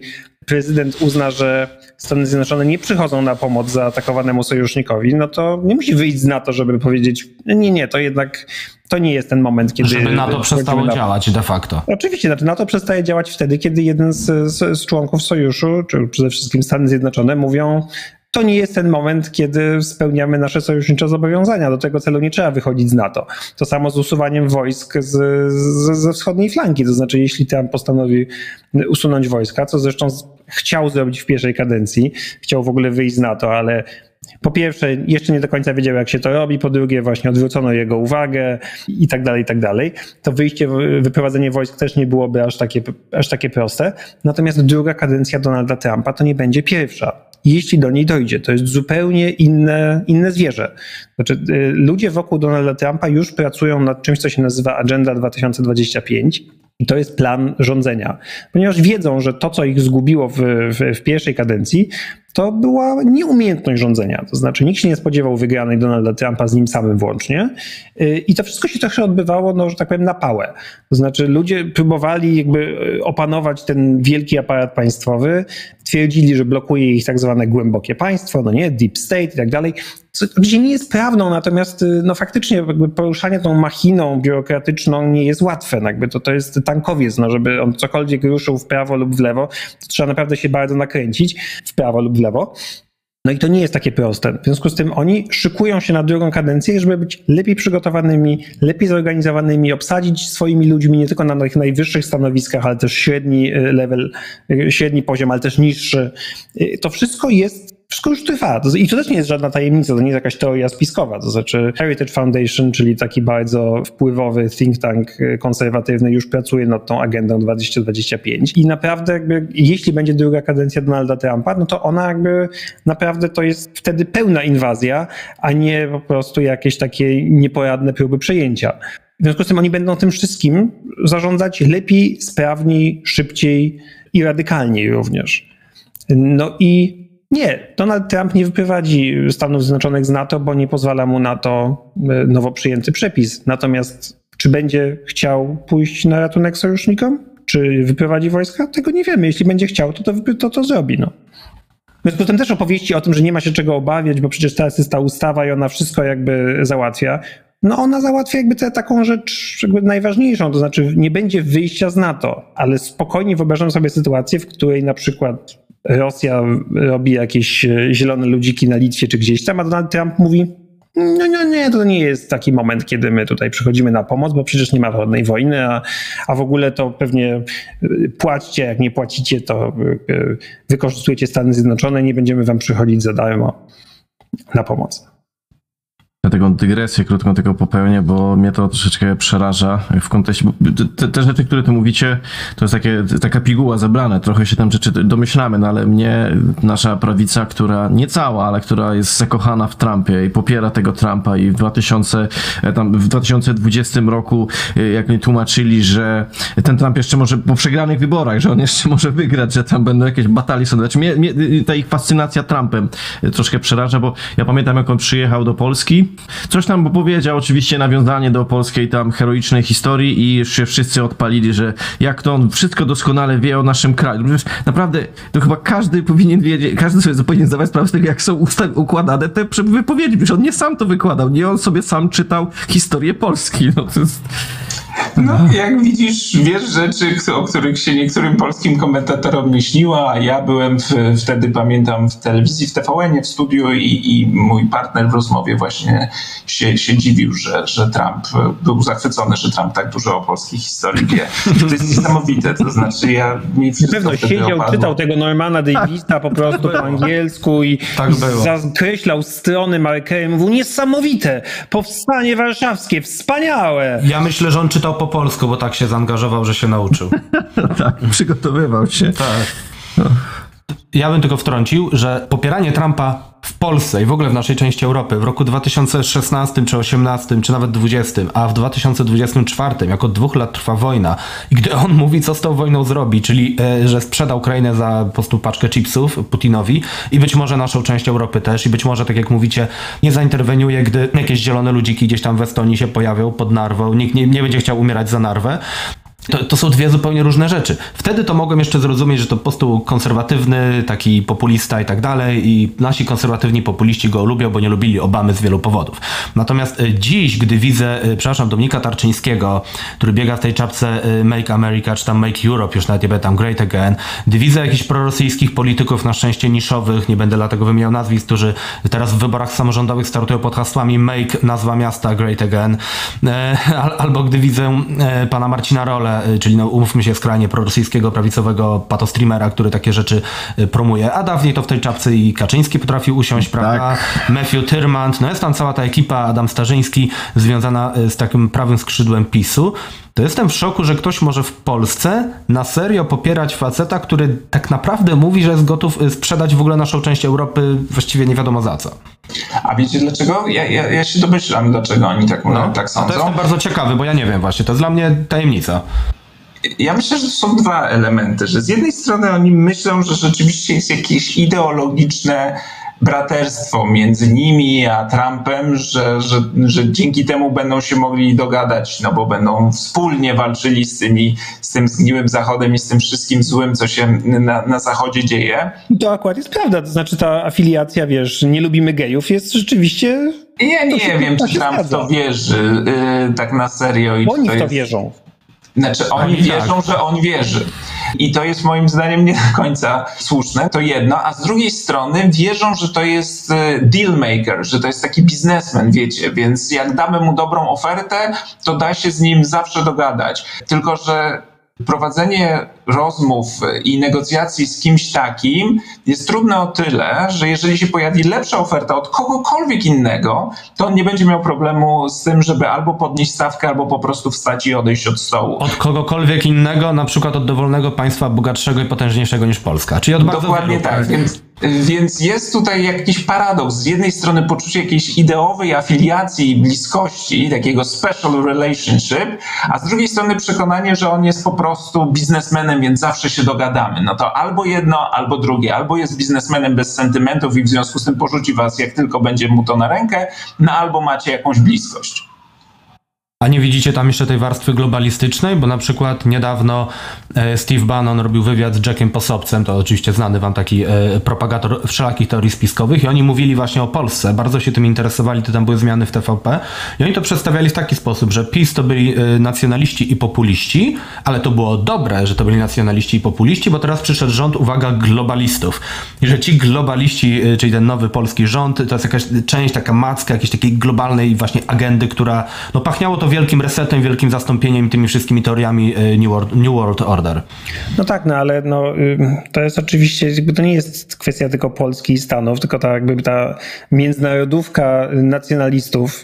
prezydent uzna, że Stany Zjednoczone nie przychodzą na pomoc zaatakowanemu sojusznikowi, no to nie musi wyjść z NATO, żeby powiedzieć, nie, to jednak to nie jest ten moment, kiedy... Żeby NATO przestało działać de facto. Oczywiście, znaczy NATO przestaje działać wtedy, kiedy jeden z członków sojuszu, czy przede wszystkim Stany Zjednoczone mówią, to nie jest ten moment, kiedy spełniamy nasze sojusznicze zobowiązania. Do tego celu nie trzeba wychodzić z NATO. To samo z usuwaniem wojsk ze wschodniej flanki. To znaczy, jeśli Trump postanowi usunąć wojska, co zresztą chciał zrobić w pierwszej kadencji, chciał w ogóle wyjść z NATO, ale po pierwsze jeszcze nie do końca wiedział, jak się to robi, po drugie właśnie odwrócono jego uwagę i tak dalej, to wyprowadzenie wojsk też nie byłoby aż takie proste. Natomiast druga kadencja Donalda Trumpa to nie będzie pierwsza. Jeśli do niej dojdzie, to jest zupełnie inne zwierzę. Znaczy, ludzie wokół Donalda Trumpa już pracują nad czymś, co się nazywa Agenda 2025 i to jest plan rządzenia. Ponieważ wiedzą, że to, co ich zgubiło w pierwszej kadencji, to była nieumiejętność rządzenia. To znaczy nikt się nie spodziewał wygranej Donalda Trumpa z nim samym włącznie i to wszystko się trochę odbywało, no, że tak powiem, na pałę. To znaczy ludzie próbowali jakby opanować ten wielki aparat państwowy, twierdzili, że blokuje ich tak zwane głębokie państwo, no nie, deep state i tak dalej, co oczywiście nie jest prawdą, natomiast no faktycznie jakby poruszanie tą machiną biurokratyczną nie jest łatwe. No jakby to jest tankowiec, no żeby on cokolwiek ruszył w prawo lub w lewo, to trzeba naprawdę się bardzo nakręcić w prawo lub w lewo. No i to nie jest takie proste. W związku z tym oni szykują się na drugą kadencję, żeby być lepiej przygotowanymi, lepiej zorganizowanymi, obsadzić swoimi ludźmi nie tylko na tych najwyższych stanowiskach, ale też średni poziom, ale też niższy. To wszystko już trwa. I to też nie jest żadna tajemnica, to nie jest jakaś teoria spiskowa. To znaczy Heritage Foundation, czyli taki bardzo wpływowy think tank konserwatywny, już pracuje nad tą agendą 2025 i naprawdę jakby, jeśli będzie druga kadencja Donalda Trumpa, no to ona jakby naprawdę to jest wtedy pełna inwazja, a nie po prostu jakieś takie nieporadne próby przejęcia. W związku z tym oni będą tym wszystkim zarządzać lepiej, sprawniej, szybciej i radykalniej również. No i nie, Donald Trump nie wyprowadzi Stanów Zjednoczonych z NATO, bo nie pozwala mu na to nowo przyjęty przepis. Natomiast czy będzie chciał pójść na ratunek sojusznikom? Czy wyprowadzi wojska? Tego nie wiemy. Jeśli będzie chciał, to zrobi. No. W związku z tym też opowieści o tym, że nie ma się czego obawiać, bo przecież teraz jest ta ustawa i ona wszystko jakby załatwia. No ona załatwia jakby taką rzecz jakby najważniejszą, to znaczy nie będzie wyjścia z NATO, ale spokojnie wyobrażam sobie sytuację, w której na przykład Rosja robi jakieś zielone ludziki na Litwie czy gdzieś tam, a Donald Trump mówi, nie, to nie jest taki moment, kiedy my tutaj przychodzimy na pomoc, bo przecież nie ma żadnej wojny, a w ogóle to pewnie płaćcie, jak nie płacicie, to wykorzystujecie Stany Zjednoczone, nie będziemy wam przychodzić za darmo na pomoc. Ja taką dygresję krótką tylko popełnię, bo mnie to troszeczkę przeraża w kontekście, bo te rzeczy, które tu mówicie, to jest taka piguła zebrane, trochę się tam rzeczy domyślamy, no ale mnie nasza prawica, która nie cała, ale która jest zakochana w Trumpie i popiera tego Trumpa i w 2020 roku, jak mi tłumaczyli, że ten Trump jeszcze może po przegranych wyborach, że on jeszcze może wygrać, że tam będą jakieś batalie sądowe. Znaczy mnie ta ich fascynacja Trumpem troszkę przeraża, bo ja pamiętam, jak on przyjechał do Polski, coś tam powiedział, oczywiście nawiązanie do polskiej tam heroicznej historii i już się wszyscy odpalili, że jak to on wszystko doskonale wie o naszym kraju. Przecież naprawdę to chyba każdy powinien wiedzieć, każdy sobie powinien zdawać sprawę z tego, jak są układane te wypowiedzi. Przecież on nie sam to wykładał, nie on sobie sam czytał historię Polski. No to jest... No, jak widzisz, wiesz rzeczy, o których się niektórym polskim komentatorom nie śniło, a ja byłem wtedy, pamiętam, w telewizji, w TVN-ie, w studiu i mój partner w rozmowie właśnie się dziwił, że Trump, był zachwycony, że Trump tak dużo o polskiej historii wie. To jest niesamowite, to znaczy mi wszystko na pewno siedział, opadło. Czytał tego Normana Davisa po prostu po angielsku i zakreślał strony markerem, mówił, niesamowite, powstanie warszawskie, wspaniałe. Ja myślę, że on czytał po polsku, bo tak się zaangażował, że się nauczył. Tak, przygotowywał się. Tak. Ja bym tylko wtrącił, że popieranie Trumpa w Polsce i w ogóle w naszej części Europy w roku 2016 czy 2018 czy nawet 2020, a w 2024 jak od 2 lat trwa wojna i gdy on mówi, co z tą wojną zrobi, czyli że sprzeda Ukrainę za po prostu paczkę chipsów Putinowi i być może naszą część Europy też i być może, tak jak mówicie, nie zainterweniuje, gdy jakieś zielone ludziki gdzieś tam w Estonii się pojawią pod Narwą, nikt nie będzie chciał umierać za Narwę. To są dwie zupełnie różne rzeczy. Wtedy to mogłem jeszcze zrozumieć, że to po prostu konserwatywny, taki populista i tak dalej i nasi konserwatywni populiści go lubią, bo nie lubili Obamy z wielu powodów. Natomiast dziś, gdy widzę, Dominika Tarczyńskiego, który biega w tej czapce Make America, czy tam Make Europe, już nawet nie będę tam Great Again, gdy widzę jakichś prorosyjskich polityków, na szczęście niszowych, nie będę dlatego wymieniał nazwisk, którzy teraz w wyborach samorządowych startują pod hasłami Make nazwa miasta Great Again, albo gdy widzę pana Marcina Rolę, czyli umówmy się, skrajnie prorosyjskiego, prawicowego patostreamera, który takie rzeczy promuje, a dawniej to w tej czapce i Kaczyński potrafił usiąść, prawda? Tak. Matthew Tyrmand, jest tam cała ta ekipa, Adam Starzyński, związana z takim prawym skrzydłem PiS-u. To jestem w szoku, że ktoś może w Polsce na serio popierać faceta, który tak naprawdę mówi, że jest gotów sprzedać w ogóle naszą część Europy właściwie nie wiadomo za co. A wiecie dlaczego? Ja się domyślam, dlaczego oni tak sądzą. To jestem bardzo ciekawy, bo ja nie wiem właśnie, to jest dla mnie tajemnica. Ja myślę, że to są dwa elementy, że z jednej strony oni myślą, że rzeczywiście jest jakieś ideologiczne braterstwo między nimi a Trumpem, że dzięki temu będą się mogli dogadać, no bo będą wspólnie walczyli z tym zgniłym Zachodem i z tym wszystkim złym, co się na Zachodzie dzieje. To akurat jest prawda, to znaczy ta afiliacja, nie lubimy gejów, jest rzeczywiście... Ja nie wiem, czy Trump w to wierzy tak na serio. Oni w to wierzą. Znaczy oni wierzą, że on wierzy. I to jest moim zdaniem nie do końca słuszne, to jedno, a z drugiej strony wierzą, że to jest deal maker, że to jest taki biznesmen, wiecie, więc jak damy mu dobrą ofertę, to da się z nim zawsze dogadać. Tylko że prowadzenie rozmów i negocjacji z kimś takim jest trudne o tyle, że jeżeli się pojawi lepsza oferta od kogokolwiek innego, to on nie będzie miał problemu z tym, żeby albo podnieść stawkę, albo po prostu wstać i odejść od stołu. Od kogokolwiek innego, na przykład od dowolnego państwa bogatszego i potężniejszego niż Polska. Czyli od bardzo Dokładnie wielu, tak, więc jest tutaj jakiś paradoks. Z jednej strony poczucie jakiejś ideowej afiliacji i bliskości, takiego special relationship, a z drugiej strony przekonanie, że on jest po prostu biznesmenem, więc zawsze się dogadamy. No to albo jedno, albo drugie. Albo jest biznesmenem bez sentymentów i w związku z tym porzuci was, jak tylko będzie mu to na rękę, no albo macie jakąś bliskość. A nie widzicie tam jeszcze tej warstwy globalistycznej? Bo na przykład niedawno Steve Bannon robił wywiad z Jackiem Posobcem, to oczywiście znany wam taki propagator wszelakich teorii spiskowych i oni mówili właśnie o Polsce, bardzo się tym interesowali, to tam były zmiany w TVP i oni to przedstawiali w taki sposób, że PiS to byli nacjonaliści i populiści, ale to było dobre, że to byli nacjonaliści i populiści, bo teraz przyszedł rząd, uwaga, globalistów. I że ci globaliści, czyli ten nowy polski rząd, to jest jakaś część, taka macka jakiejś takiej globalnej właśnie agendy, która pachniało to wielkim resetem, wielkim zastąpieniem tymi wszystkimi teoriami New World Order. No tak, ale to jest oczywiście, to nie jest kwestia tylko Polski i Stanów, tylko ta międzynarodówka nacjonalistów,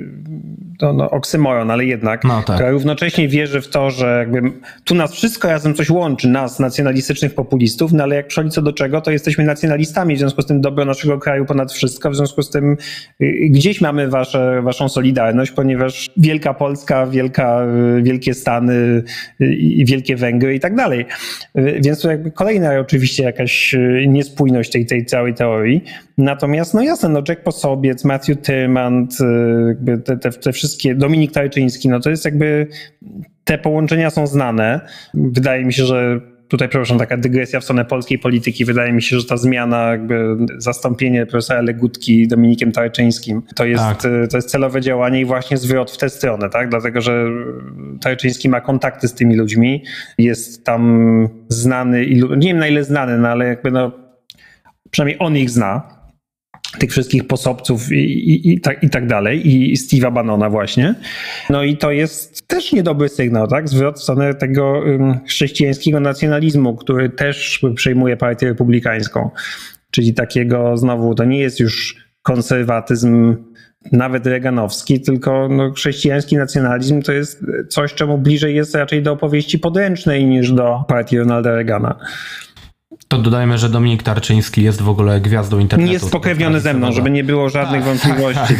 oksymoron, ale jednak, która równocześnie wierzy w to, że tu nas wszystko razem coś łączy, nas, nacjonalistycznych populistów, ale jak przychodzi co do czego, to jesteśmy nacjonalistami, w związku z tym dobro naszego kraju ponad wszystko, w związku z tym gdzieś mamy waszą solidarność, ponieważ wielka Polska, wielkie Stany i wielkie Węgry i tak dalej. Więc to kolejna oczywiście jakaś niespójność tej całej teorii. Natomiast jasne, Jack Posobiec, Matthew Tyrmand, te wszystkie, Dominik Tarczyński, to jest te połączenia są znane. Wydaje mi się, że tutaj, przepraszam, taka dygresja w stronę polskiej polityki. Wydaje mi się, że ta zmiana, zastąpienie profesora Legutki Dominikiem Tarczyńskim, to jest celowe działanie i właśnie zwrot w tę stronę, tak? Dlatego, że Tarczyński ma kontakty z tymi ludźmi, jest tam znany, nie wiem na ile znany, ale przynajmniej on ich zna. Tych wszystkich Posobców i tak dalej, i Steve'a Bannona właśnie. I to jest też niedobry sygnał, tak? Zwrot w stronę tego chrześcijańskiego nacjonalizmu, który też przejmuje partię republikańską. Czyli takiego znowu, to nie jest już konserwatyzm nawet reaganowski, tylko chrześcijański nacjonalizm to jest coś, czemu bliżej jest raczej do opowieści podręcznej niż do partii Ronalda Reagana. To dodajmy, że Dominik Tarczyński jest w ogóle gwiazdą internetu. Jest spokrewniony ze mną, żeby nie było żadnych wątpliwości.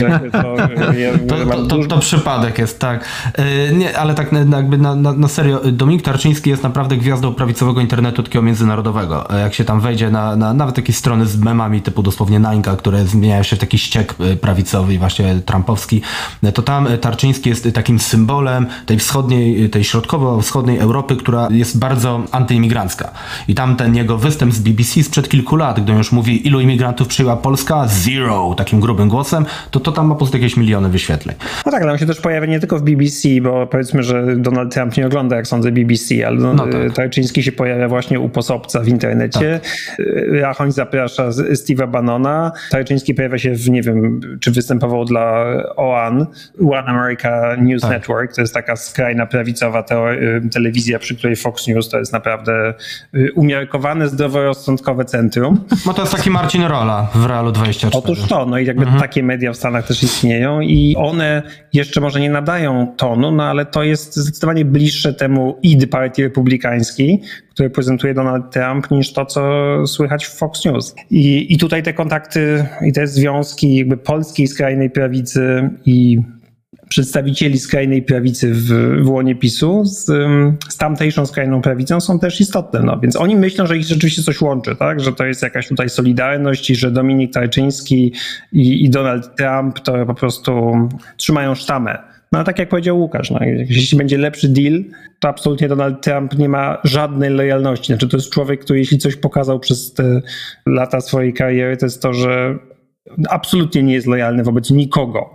To przypadek jest, tak. Nie, ale tak jakby na serio, Dominik Tarczyński jest naprawdę gwiazdą prawicowego internetu takiego międzynarodowego. Jak się tam wejdzie na nawet jakieś strony z memami typu dosłownie Nańka, które zmieniają się w taki ściek prawicowy i właśnie trumpowski, to tam Tarczyński jest takim symbolem tej środkowo-wschodniej Europy, która jest bardzo antyimigrancka. I tam ten jego występ z BBC sprzed kilku lat, gdy już mówi, ilu imigrantów przyjęła Polska? Zero, takim grubym głosem, to tam ma po prostu jakieś miliony wyświetleń. No tak, ale on się też pojawia nie tylko w BBC, bo powiedzmy, że Donald Trump nie ogląda, jak sądzę, BBC, ale tak. Tarczyński się pojawia właśnie u Posobca w internecie. Tak. Rachoń zaprasza Steve'a Bannona. Tarczyński pojawia się nie wiem, czy występował dla One America News Network. To jest taka skrajna prawicowa telewizja, przy której Fox News to jest naprawdę umiarkowane, zdroworozsądkowe centrum. No to jest taki Marcin Rolla w Realu 24. Otóż to, no i jakby takie media w Stanach też istnieją i one jeszcze może nie nadają tonu, no ale to jest zdecydowanie bliższe temu id partii republikańskiej, który prezentuje Donald Trump, niż to, co słychać w Fox News. I tutaj te kontakty i te związki jakby polskiej skrajnej prawicy i przedstawicieli skrajnej prawicy w łonie PiS-u z tamtejszą skrajną prawicą są też istotne. No. Więc oni myślą, że ich rzeczywiście coś łączy, tak? Że to jest jakaś tutaj solidarność i że Dominik Tarczyński i Donald Trump to po prostu trzymają sztamę. No tak jak powiedział Łukasz, no, jeśli będzie lepszy deal, to absolutnie Donald Trump nie ma żadnej lojalności. Znaczy to jest człowiek, który jeśli coś pokazał przez te lata swojej kariery, to jest to, że absolutnie nie jest lojalny wobec nikogo.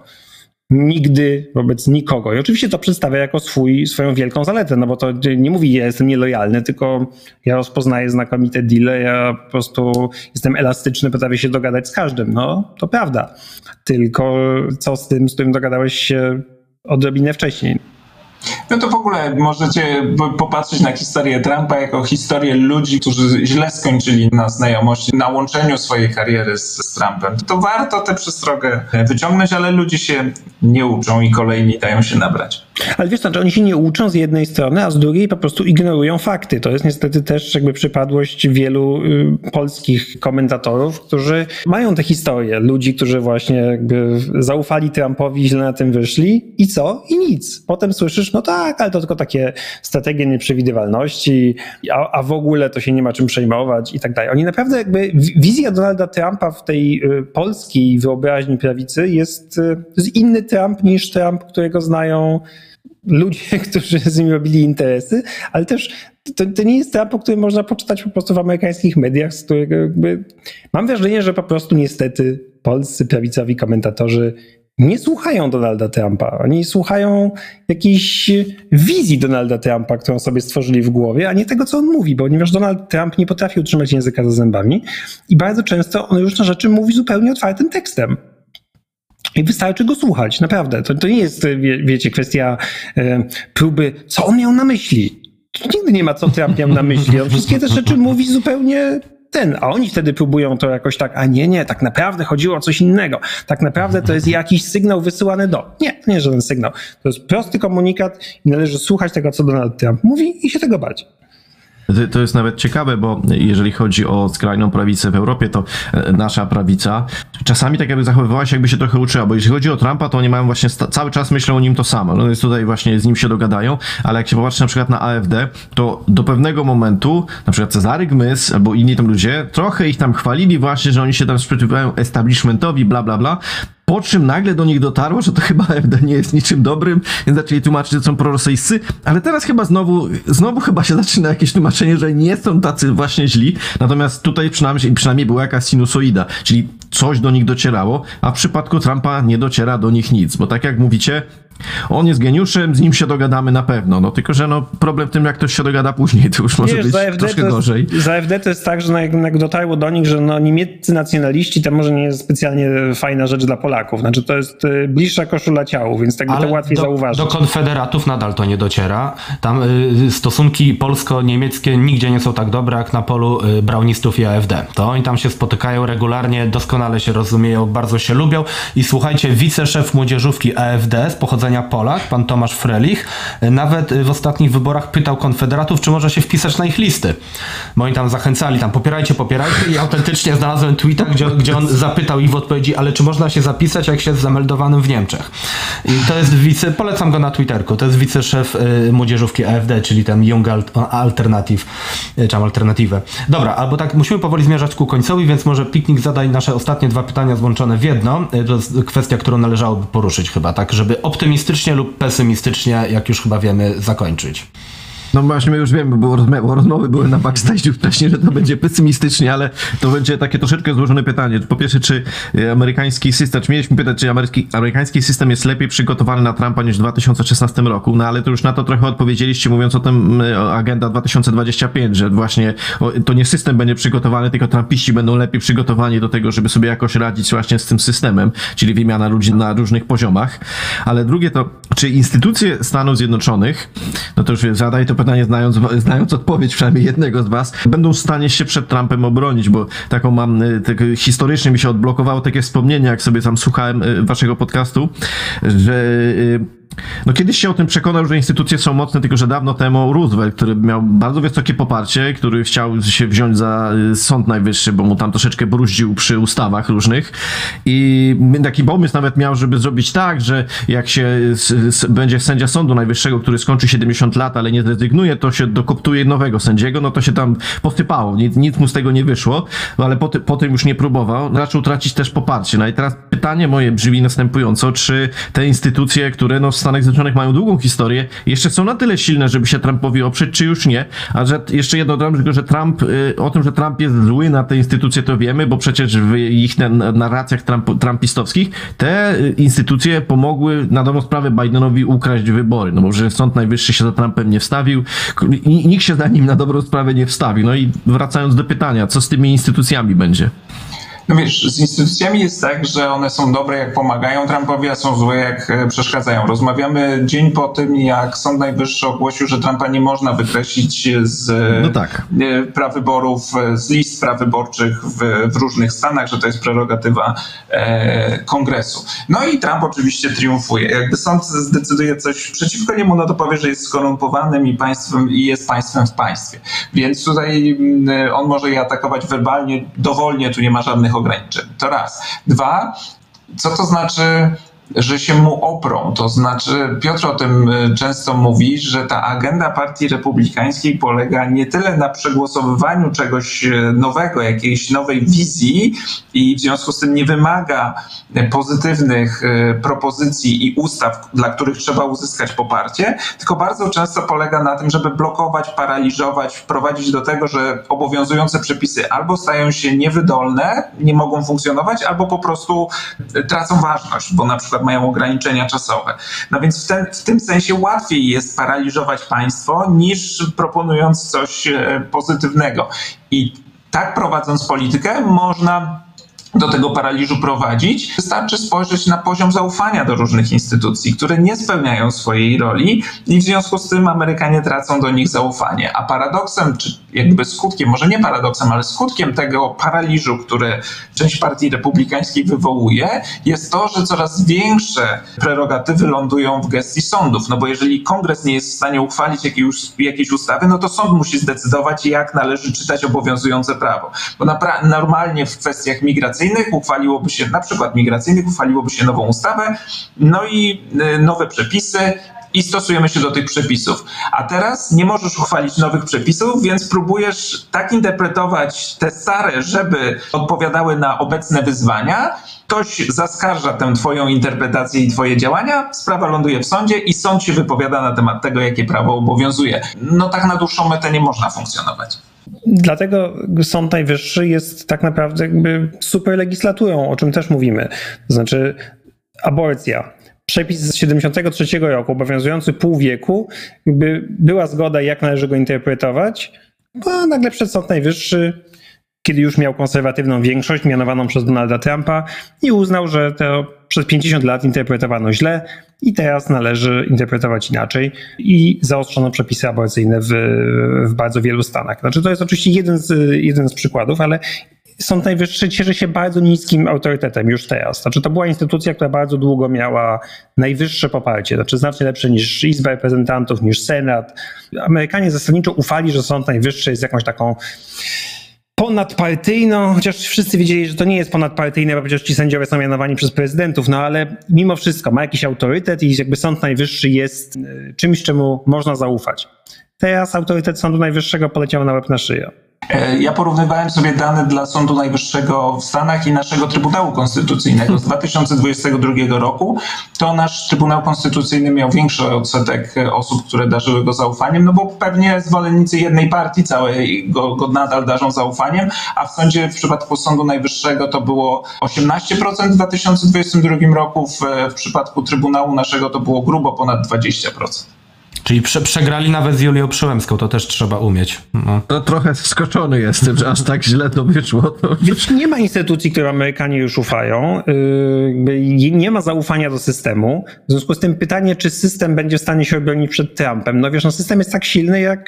Nigdy wobec nikogo. I oczywiście to przedstawia jako swoją wielką zaletę, no bo to nie mówi, ja jestem nielojalny, tylko ja rozpoznaję znakomite deale, ja po prostu jestem elastyczny, potrafię się dogadać z każdym. No, to prawda. Tylko co z tym, z którym dogadałeś się odrobinę wcześniej? No to w ogóle możecie popatrzeć na historię Trumpa jako historię ludzi, którzy źle skończyli na znajomości, na łączeniu swojej kariery z Trumpem. To warto tę przestrogę wyciągnąć, ale ludzie się nie uczą i kolejni dają się nabrać. Ale wiesz, znaczy oni się nie uczą z jednej strony, a z drugiej po prostu ignorują fakty. To jest niestety też jakby przypadłość wielu polskich komentatorów, którzy mają tę historię. Ludzi, którzy właśnie jakby zaufali Trumpowi, źle na tym wyszli i co? I nic. Potem słyszysz, no tak, ale to tylko takie strategie nieprzewidywalności, a w ogóle to się nie ma czym przejmować i tak dalej. Oni naprawdę jakby, wizja Donalda Trumpa w tej polskiej wyobraźni prawicy jest inny Trump niż Trump, którego znają ludzie, którzy z nim robili interesy, ale też to nie jest Trump, o którym można poczytać po prostu w amerykańskich mediach, z którego jakby mam wrażenie, że po prostu niestety polscy prawicowi komentatorzy nie słuchają Donalda Trumpa. Oni słuchają jakiejś wizji Donalda Trumpa, którą sobie stworzyli w głowie, a nie tego, co on mówi, ponieważ Donald Trump nie potrafi utrzymać języka za zębami i bardzo często on różne rzeczy mówi zupełnie otwartym tekstem. I wystarczy go słuchać, naprawdę. To nie jest, wiecie, kwestia próby, co on miał na myśli. Nigdy nie ma, co Trump miał na myśli. On wszystkie te rzeczy mówi zupełnie a oni wtedy próbują to jakoś tak, a nie, tak naprawdę chodziło o coś innego. Tak naprawdę to jest jakiś sygnał wysyłany Nie, to nie jest żaden sygnał. To jest prosty komunikat i należy słuchać tego, co Donald Trump mówi i się tego bać. To jest nawet ciekawe, bo jeżeli chodzi o skrajną prawicę w Europie, to nasza prawica czasami tak jakby zachowywała się, jakby się trochę uczyła, bo jeśli chodzi o Trumpa, to oni mają właśnie cały czas myślą o nim to samo. No jest tutaj właśnie z nim się dogadają, ale jak się popatrzy na przykład na AfD, to do pewnego momentu, na przykład Cezary Gmys albo inni tam ludzie, trochę ich tam chwalili właśnie, że oni się tam sprzeciwiają establishmentowi, bla, bla, bla. Po czym nagle do nich dotarło, że to chyba AfD nie jest niczym dobrym, więc zaczęli tłumaczyć, że są prorosyjscy, ale teraz chyba znowu chyba się zaczyna jakieś tłumaczenie, że nie są tacy właśnie źli, natomiast tutaj przynajmniej była jakaś sinusoida, czyli coś do nich docierało, a w przypadku Trumpa nie dociera do nich nic, bo tak jak mówicie, on jest geniuszem, z nim się dogadamy na pewno, no tylko, że problem w tym, jak ktoś się dogada później, to już może być troszkę gorzej. Za AfD to jest tak, że jak dotarło do nich, że niemieccy nacjonaliści to może nie jest specjalnie fajna rzecz dla Polaków, znaczy to jest bliższa koszula ciału, więc tak by to łatwiej zauważyć. Do konfederatów nadal to nie dociera, tam stosunki polsko-niemieckie nigdzie nie są tak dobre, jak na polu braunistów i AfD. To oni tam się spotykają regularnie, doskonale się rozumieją, bardzo się lubią i słuchajcie, wiceszef młodzieżówki AfD z pochodzenia urodzenia Polak, pan Tomasz Frelich, nawet w ostatnich wyborach pytał konfederatów, czy może się wpisać na ich listy. Bo oni tam zachęcali, popierajcie i autentycznie znalazłem tweeta, gdzie on zapytał ich w odpowiedzi, ale czy można się zapisać, jak się jest zameldowanym w Niemczech. I to jest polecam go na Twitterku, to jest wiceszef młodzieżówki AfD, czyli ten Young Alternative, czy tam Alternatywę. Dobra, albo tak, musimy powoli zmierzać ku końcowi, więc może Piknik zadaj nasze ostatnie 2 pytania złączone w jedno. To jest kwestia, którą należałoby poruszyć chyba, tak, żeby optymistycznie lub pesymistycznie, jak już chyba wiemy, zakończyć. No właśnie, my już wiemy, bo rozmowy były na backstage'u wcześniej, że to będzie pesymistycznie, ale to będzie takie troszeczkę złożone pytanie. Po pierwsze, czy amerykański system, czy mieliśmy pytać, czy amerykański system jest lepiej przygotowany na Trumpa niż w 2016 roku, no ale to już na to trochę odpowiedzieliście, mówiąc o tym Agenda 2025, że właśnie to nie system będzie przygotowany, tylko trumpiści będą lepiej przygotowani do tego, żeby sobie jakoś radzić właśnie z tym systemem, czyli wymiana ludzi na różnych poziomach. Ale drugie to, czy instytucje Stanów Zjednoczonych, no to już zadaj to pytanie, znając odpowiedź przynajmniej jednego z was, będą w stanie się przed Trumpem obronić, bo taką mam, historycznie mi się odblokowało takie wspomnienie, jak sobie tam słuchałem waszego podcastu, że no kiedyś się o tym przekonał, że instytucje są mocne, tylko że dawno temu Roosevelt, który miał bardzo wysokie poparcie, który chciał się wziąć za Sąd Najwyższy, bo mu tam troszeczkę bruździł przy ustawach różnych i taki pomysł nawet miał, żeby zrobić tak, że jak się będzie sędzia Sądu Najwyższego, który skończy 70 lat, ale nie zrezygnuje, to się dokoptuje nowego sędziego, no to się tam posypało, nic mu z tego nie wyszło, ale potem już nie próbował, zaczął tracić też poparcie. No i teraz pytanie moje brzmi następująco, czy te instytucje, które w Stanach Zjednoczonych mają długą historię, jeszcze są na tyle silne, żeby się Trumpowi oprzeć, czy już nie? A że jeszcze jedno dodam, że o tym, że Trump jest zły na te instytucje, to wiemy, bo przecież w ich narracjach trumpistowskich te instytucje pomogły na dobrą sprawę Bidenowi ukraść wybory, no bo że Sąd Najwyższy się za Trumpem nie wstawił i nikt się za nim na dobrą sprawę nie wstawił. No i wracając do pytania, co z tymi instytucjami będzie? No wiesz, z instytucjami jest tak, że one są dobre, jak pomagają Trumpowi, a są złe, jak przeszkadzają. Rozmawiamy dzień po tym, jak Sąd Najwyższy ogłosił, że Trumpa nie można wykreślić z prawyborów, z list prawyborczych w różnych stanach, że to jest prerogatywa Kongresu. No i Trump oczywiście triumfuje. Jakby sąd zdecyduje coś przeciwko niemu, no to powie, że jest skorumpowanym i jest państwem w państwie. Więc tutaj on może je atakować werbalnie, dowolnie, tu nie ma żadnych ograniczeń. To raz. 2. Co to znaczy, że się mu oprą? To znaczy, Piotr o tym często mówi, że ta agenda partii republikańskiej polega nie tyle na przegłosowywaniu czegoś nowego, jakiejś nowej wizji i w związku z tym nie wymaga pozytywnych propozycji i ustaw, dla których trzeba uzyskać poparcie, tylko bardzo często polega na tym, żeby blokować, paraliżować, wprowadzić do tego, że obowiązujące przepisy albo stają się niewydolne, nie mogą funkcjonować, albo po prostu tracą ważność, bo na przykład mają ograniczenia czasowe. No więc w tym sensie łatwiej jest paraliżować państwo, niż proponując coś pozytywnego. I tak prowadząc politykę można do tego paraliżu prowadzić. Wystarczy spojrzeć na poziom zaufania do różnych instytucji, które nie spełniają swojej roli i w związku z tym Amerykanie tracą do nich zaufanie. A paradoksem, czy jakby skutkiem, może nie paradoksem, ale skutkiem tego paraliżu, który część partii republikańskiej wywołuje, jest to, że coraz większe prerogatywy lądują w gestii sądów. No bo jeżeli Kongres nie jest w stanie uchwalić jakiejś ustawy, no to sąd musi zdecydować, jak należy czytać obowiązujące prawo. Bo normalnie w kwestiach migracyjnych uchwaliłoby się nową ustawę, no i nowe przepisy i stosujemy się do tych przepisów. A teraz nie możesz uchwalić nowych przepisów, więc próbujesz tak interpretować te stare, żeby odpowiadały na obecne wyzwania. Ktoś zaskarża tę twoją interpretację i twoje działania, sprawa ląduje w sądzie i sąd się wypowiada na temat tego, jakie prawo obowiązuje. No tak na dłuższą metę nie można funkcjonować. Dlatego Sąd Najwyższy jest tak naprawdę jakby super legislaturą, o czym też mówimy. To znaczy aborcja. Przepis z 1973 roku, obowiązujący pół wieku, jakby była zgoda, jak należy go interpretować, a nagle przed Sąd Najwyższy, kiedy już miał konserwatywną większość mianowaną przez Donalda Trumpa i uznał, że to przez 50 lat interpretowano źle i teraz należy interpretować inaczej i zaostrzono przepisy aborcyjne w bardzo wielu stanach. Znaczy to jest oczywiście jeden z przykładów, ale Sąd Najwyższy cieszy się bardzo niskim autorytetem już teraz. Znaczy, to była instytucja, która bardzo długo miała najwyższe poparcie, znaczy znacznie lepsze niż Izba Reprezentantów, niż Senat. Amerykanie zasadniczo ufali, że Sąd Najwyższy jest jakąś taką ponadpartyjną, chociaż wszyscy wiedzieli, że to nie jest ponadpartyjne, bo przecież ci sędziowie są mianowani przez prezydentów, no ale mimo wszystko ma jakiś autorytet i jakby Sąd Najwyższy jest czymś, czemu można zaufać. Teraz autorytet Sądu Najwyższego poleciał na łeb na szyję. Ja porównywałem sobie dane dla Sądu Najwyższego w Stanach i naszego Trybunału Konstytucyjnego z 2022 roku. To nasz Trybunał Konstytucyjny miał większy odsetek osób, które darzyły go zaufaniem, no bo pewnie zwolennicy jednej partii całej go nadal darzą zaufaniem, a w przypadku Sądu Najwyższego to było 18% w 2022 roku, w przypadku Trybunału naszego to było grubo ponad 20%. Czyli przegrali nawet z Julią Przyłębską, to też trzeba umieć. No. To trochę zaskoczony jestem, że aż tak źle to wyszło. Więc nie ma instytucji, którym Amerykanie już ufają. Nie ma zaufania do systemu. W związku z tym pytanie, czy system będzie w stanie się obronić przed Trumpem. No wiesz, no system jest tak silny, jak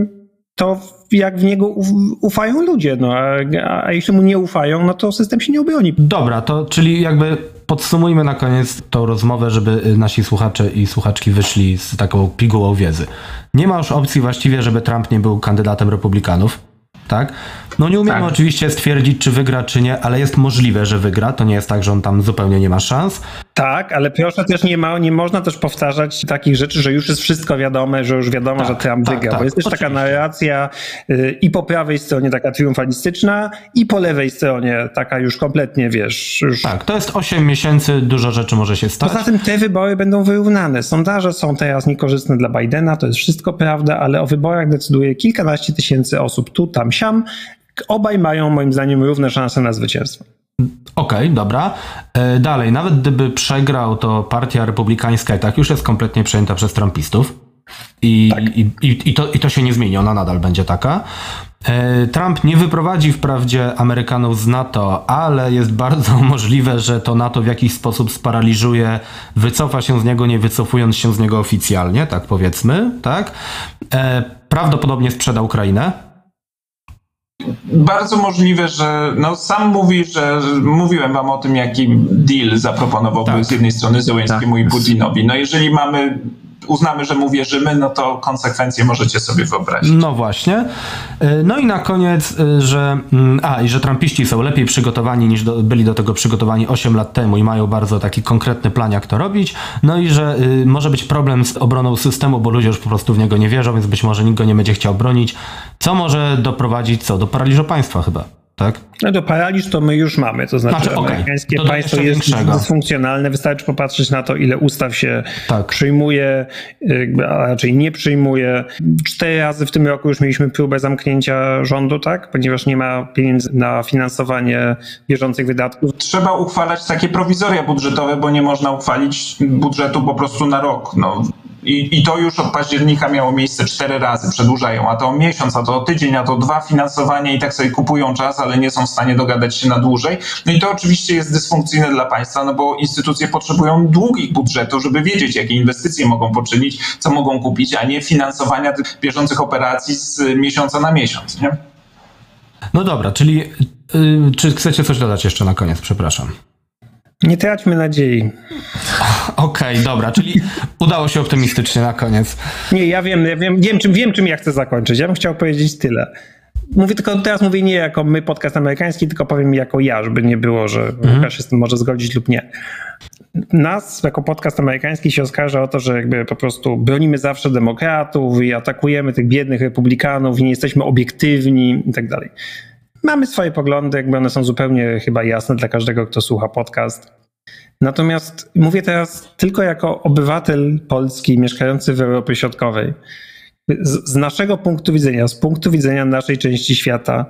w niego ufają ludzie. No, a jeśli mu nie ufają, no to system się nie obroni. Dobra, to czyli jakby podsumujmy na koniec tą rozmowę, żeby nasi słuchacze i słuchaczki wyszli z taką pigułą wiedzy. Nie ma już opcji właściwie, żeby Trump nie był kandydatem republikanów, tak? No nie umiemy oczywiście stwierdzić, czy wygra, czy nie, ale jest możliwe, że wygra. To nie jest tak, że on tam zupełnie nie ma szans. Tak, ale proszę też nie można też powtarzać takich rzeczy, że już jest wszystko wiadome, że już wiadomo, że Trump wygra. Bo jest też taka narracja i po prawej stronie taka triumfalistyczna i po lewej stronie taka już kompletnie, wiesz... Już... Tak, to jest 8 miesięcy, dużo rzeczy może się stać. Poza tym te wybory będą wyrównane. Sondaże są teraz niekorzystne dla Bidena, to jest wszystko prawda, ale o wyborach decyduje kilkanaście tysięcy osób tu, tam, siam. Obaj mają moim zdaniem równe szanse na zwycięstwo. Okej, dobra. Dalej, nawet gdyby przegrał, to partia republikańska i tak już jest kompletnie przejęta przez trumpistów. I to się nie zmieni, ona nadal będzie taka. Trump nie wyprowadzi wprawdzie Amerykanów z NATO, ale jest bardzo możliwe, że to NATO w jakiś sposób sparaliżuje, wycofa się z niego, nie wycofując się z niego oficjalnie, tak powiedzmy, tak? Prawdopodobnie sprzeda Ukrainę. Bardzo możliwe, że sam mówi, że mówiłem wam o tym, jaki deal zaproponowałby z jednej strony Zełenskiemu i Putinowi. No jeżeli uznamy, że mu wierzymy, no to konsekwencje możecie sobie wyobrazić. No właśnie. No i na koniec, że trumpiści są lepiej przygotowani niż byli do tego przygotowani 8 lat temu i mają bardzo taki konkretny plan, jak to robić. No i że może być problem z obroną systemu, bo ludzie już po prostu w niego nie wierzą, więc być może nikt go nie będzie chciał bronić. Co może doprowadzić do paraliżu państwa chyba, tak? No do paraliż to my już mamy, to znaczy amerykańskie państwo jest dysfunkcjonalne, wystarczy popatrzeć na to, ile ustaw się przyjmuje, a raczej nie przyjmuje. 4 razy w tym roku już mieliśmy próbę zamknięcia rządu, tak? Ponieważ nie ma pieniędzy na finansowanie bieżących wydatków. Trzeba uchwalać takie prowizoria budżetowe, bo nie można uchwalić budżetu po prostu na rok. I to już od października miało miejsce 4 razy, przedłużają, a to o miesiąc, a to o tydzień, a to 2 finansowania i tak sobie kupują czas, ale nie są w stanie dogadać się na dłużej. No i to oczywiście jest dysfunkcyjne dla państwa, no bo instytucje potrzebują długich budżetów, żeby wiedzieć, jakie inwestycje mogą poczynić, co mogą kupić, a nie finansowania tych bieżących operacji z miesiąca na miesiąc, nie? No dobra, czyli czy chcecie coś dodać jeszcze na koniec? Przepraszam. Nie traćmy nadziei. Okej, dobra, czyli udało się optymistycznie na koniec. Nie, ja wiem, czym ja chcę zakończyć. Ja bym chciał powiedzieć tyle. Teraz mówię nie jako my, podcast amerykański, tylko powiem jako ja, żeby nie było, że Łukasz się z tym może zgodzić lub nie. Nas jako podcast amerykański się oskarża o to, że jakby po prostu bronimy zawsze demokratów i atakujemy tych biednych republikanów i nie jesteśmy obiektywni i tak dalej. Mamy swoje poglądy, jakby one są zupełnie chyba jasne dla każdego, kto słucha podcast. Natomiast mówię teraz tylko jako obywatel polski mieszkający w Europie Środkowej. Z naszego punktu widzenia, z punktu widzenia naszej części świata,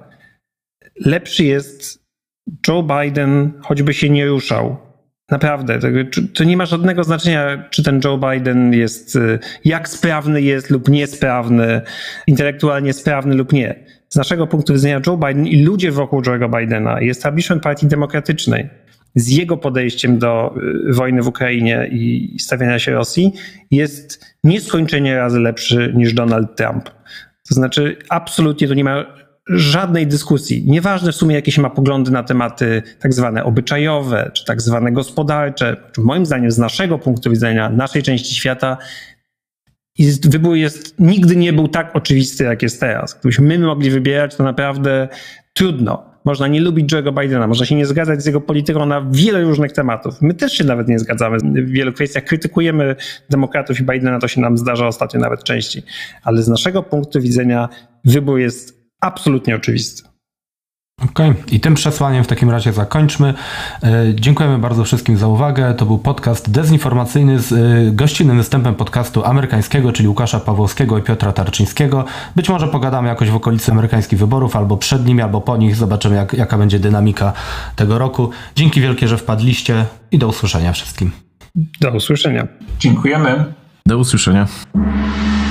lepszy jest Joe Biden, choćby się nie ruszał. Naprawdę, to nie ma żadnego znaczenia, czy ten Joe Biden jest, jak sprawny jest lub niesprawny, intelektualnie sprawny lub nie. Z naszego punktu widzenia Joe Biden i ludzie wokół Joe'ego Bidena i establishment Partii Demokratycznej z jego podejściem do wojny w Ukrainie i stawiania się Rosji jest nieskończenie razy lepszy niż Donald Trump. To znaczy absolutnie tu nie ma żadnej dyskusji. Nieważne w sumie, jakie się ma poglądy na tematy tak zwane obyczajowe, czy tak zwane gospodarcze. Moim zdaniem, z naszego punktu widzenia, naszej części świata, wybór nigdy nie był tak oczywisty, jak jest teraz. Gdybyśmy my mogli wybierać, to naprawdę trudno. Można nie lubić Joe'ego Bidena, można się nie zgadzać z jego polityką na wiele różnych tematów. My też się nawet nie zgadzamy w wielu kwestiach. Krytykujemy demokratów i Bidena, to się nam zdarza ostatnio nawet częściej. Ale z naszego punktu widzenia wybór jest absolutnie oczywisty. Okej. I tym przesłaniem w takim razie zakończmy. Dziękujemy bardzo wszystkim za uwagę. To był podcast dezinformacyjny z gościnnym występem podcastu amerykańskiego, czyli Łukasza Pawłowskiego i Piotra Tarczyńskiego. Być może pogadamy jakoś w okolicy amerykańskich wyborów, albo przed nimi, albo po nich. Zobaczymy, jaka będzie dynamika tego roku. Dzięki wielkie, że wpadliście i do usłyszenia wszystkim. Do usłyszenia. Dziękujemy. Do usłyszenia.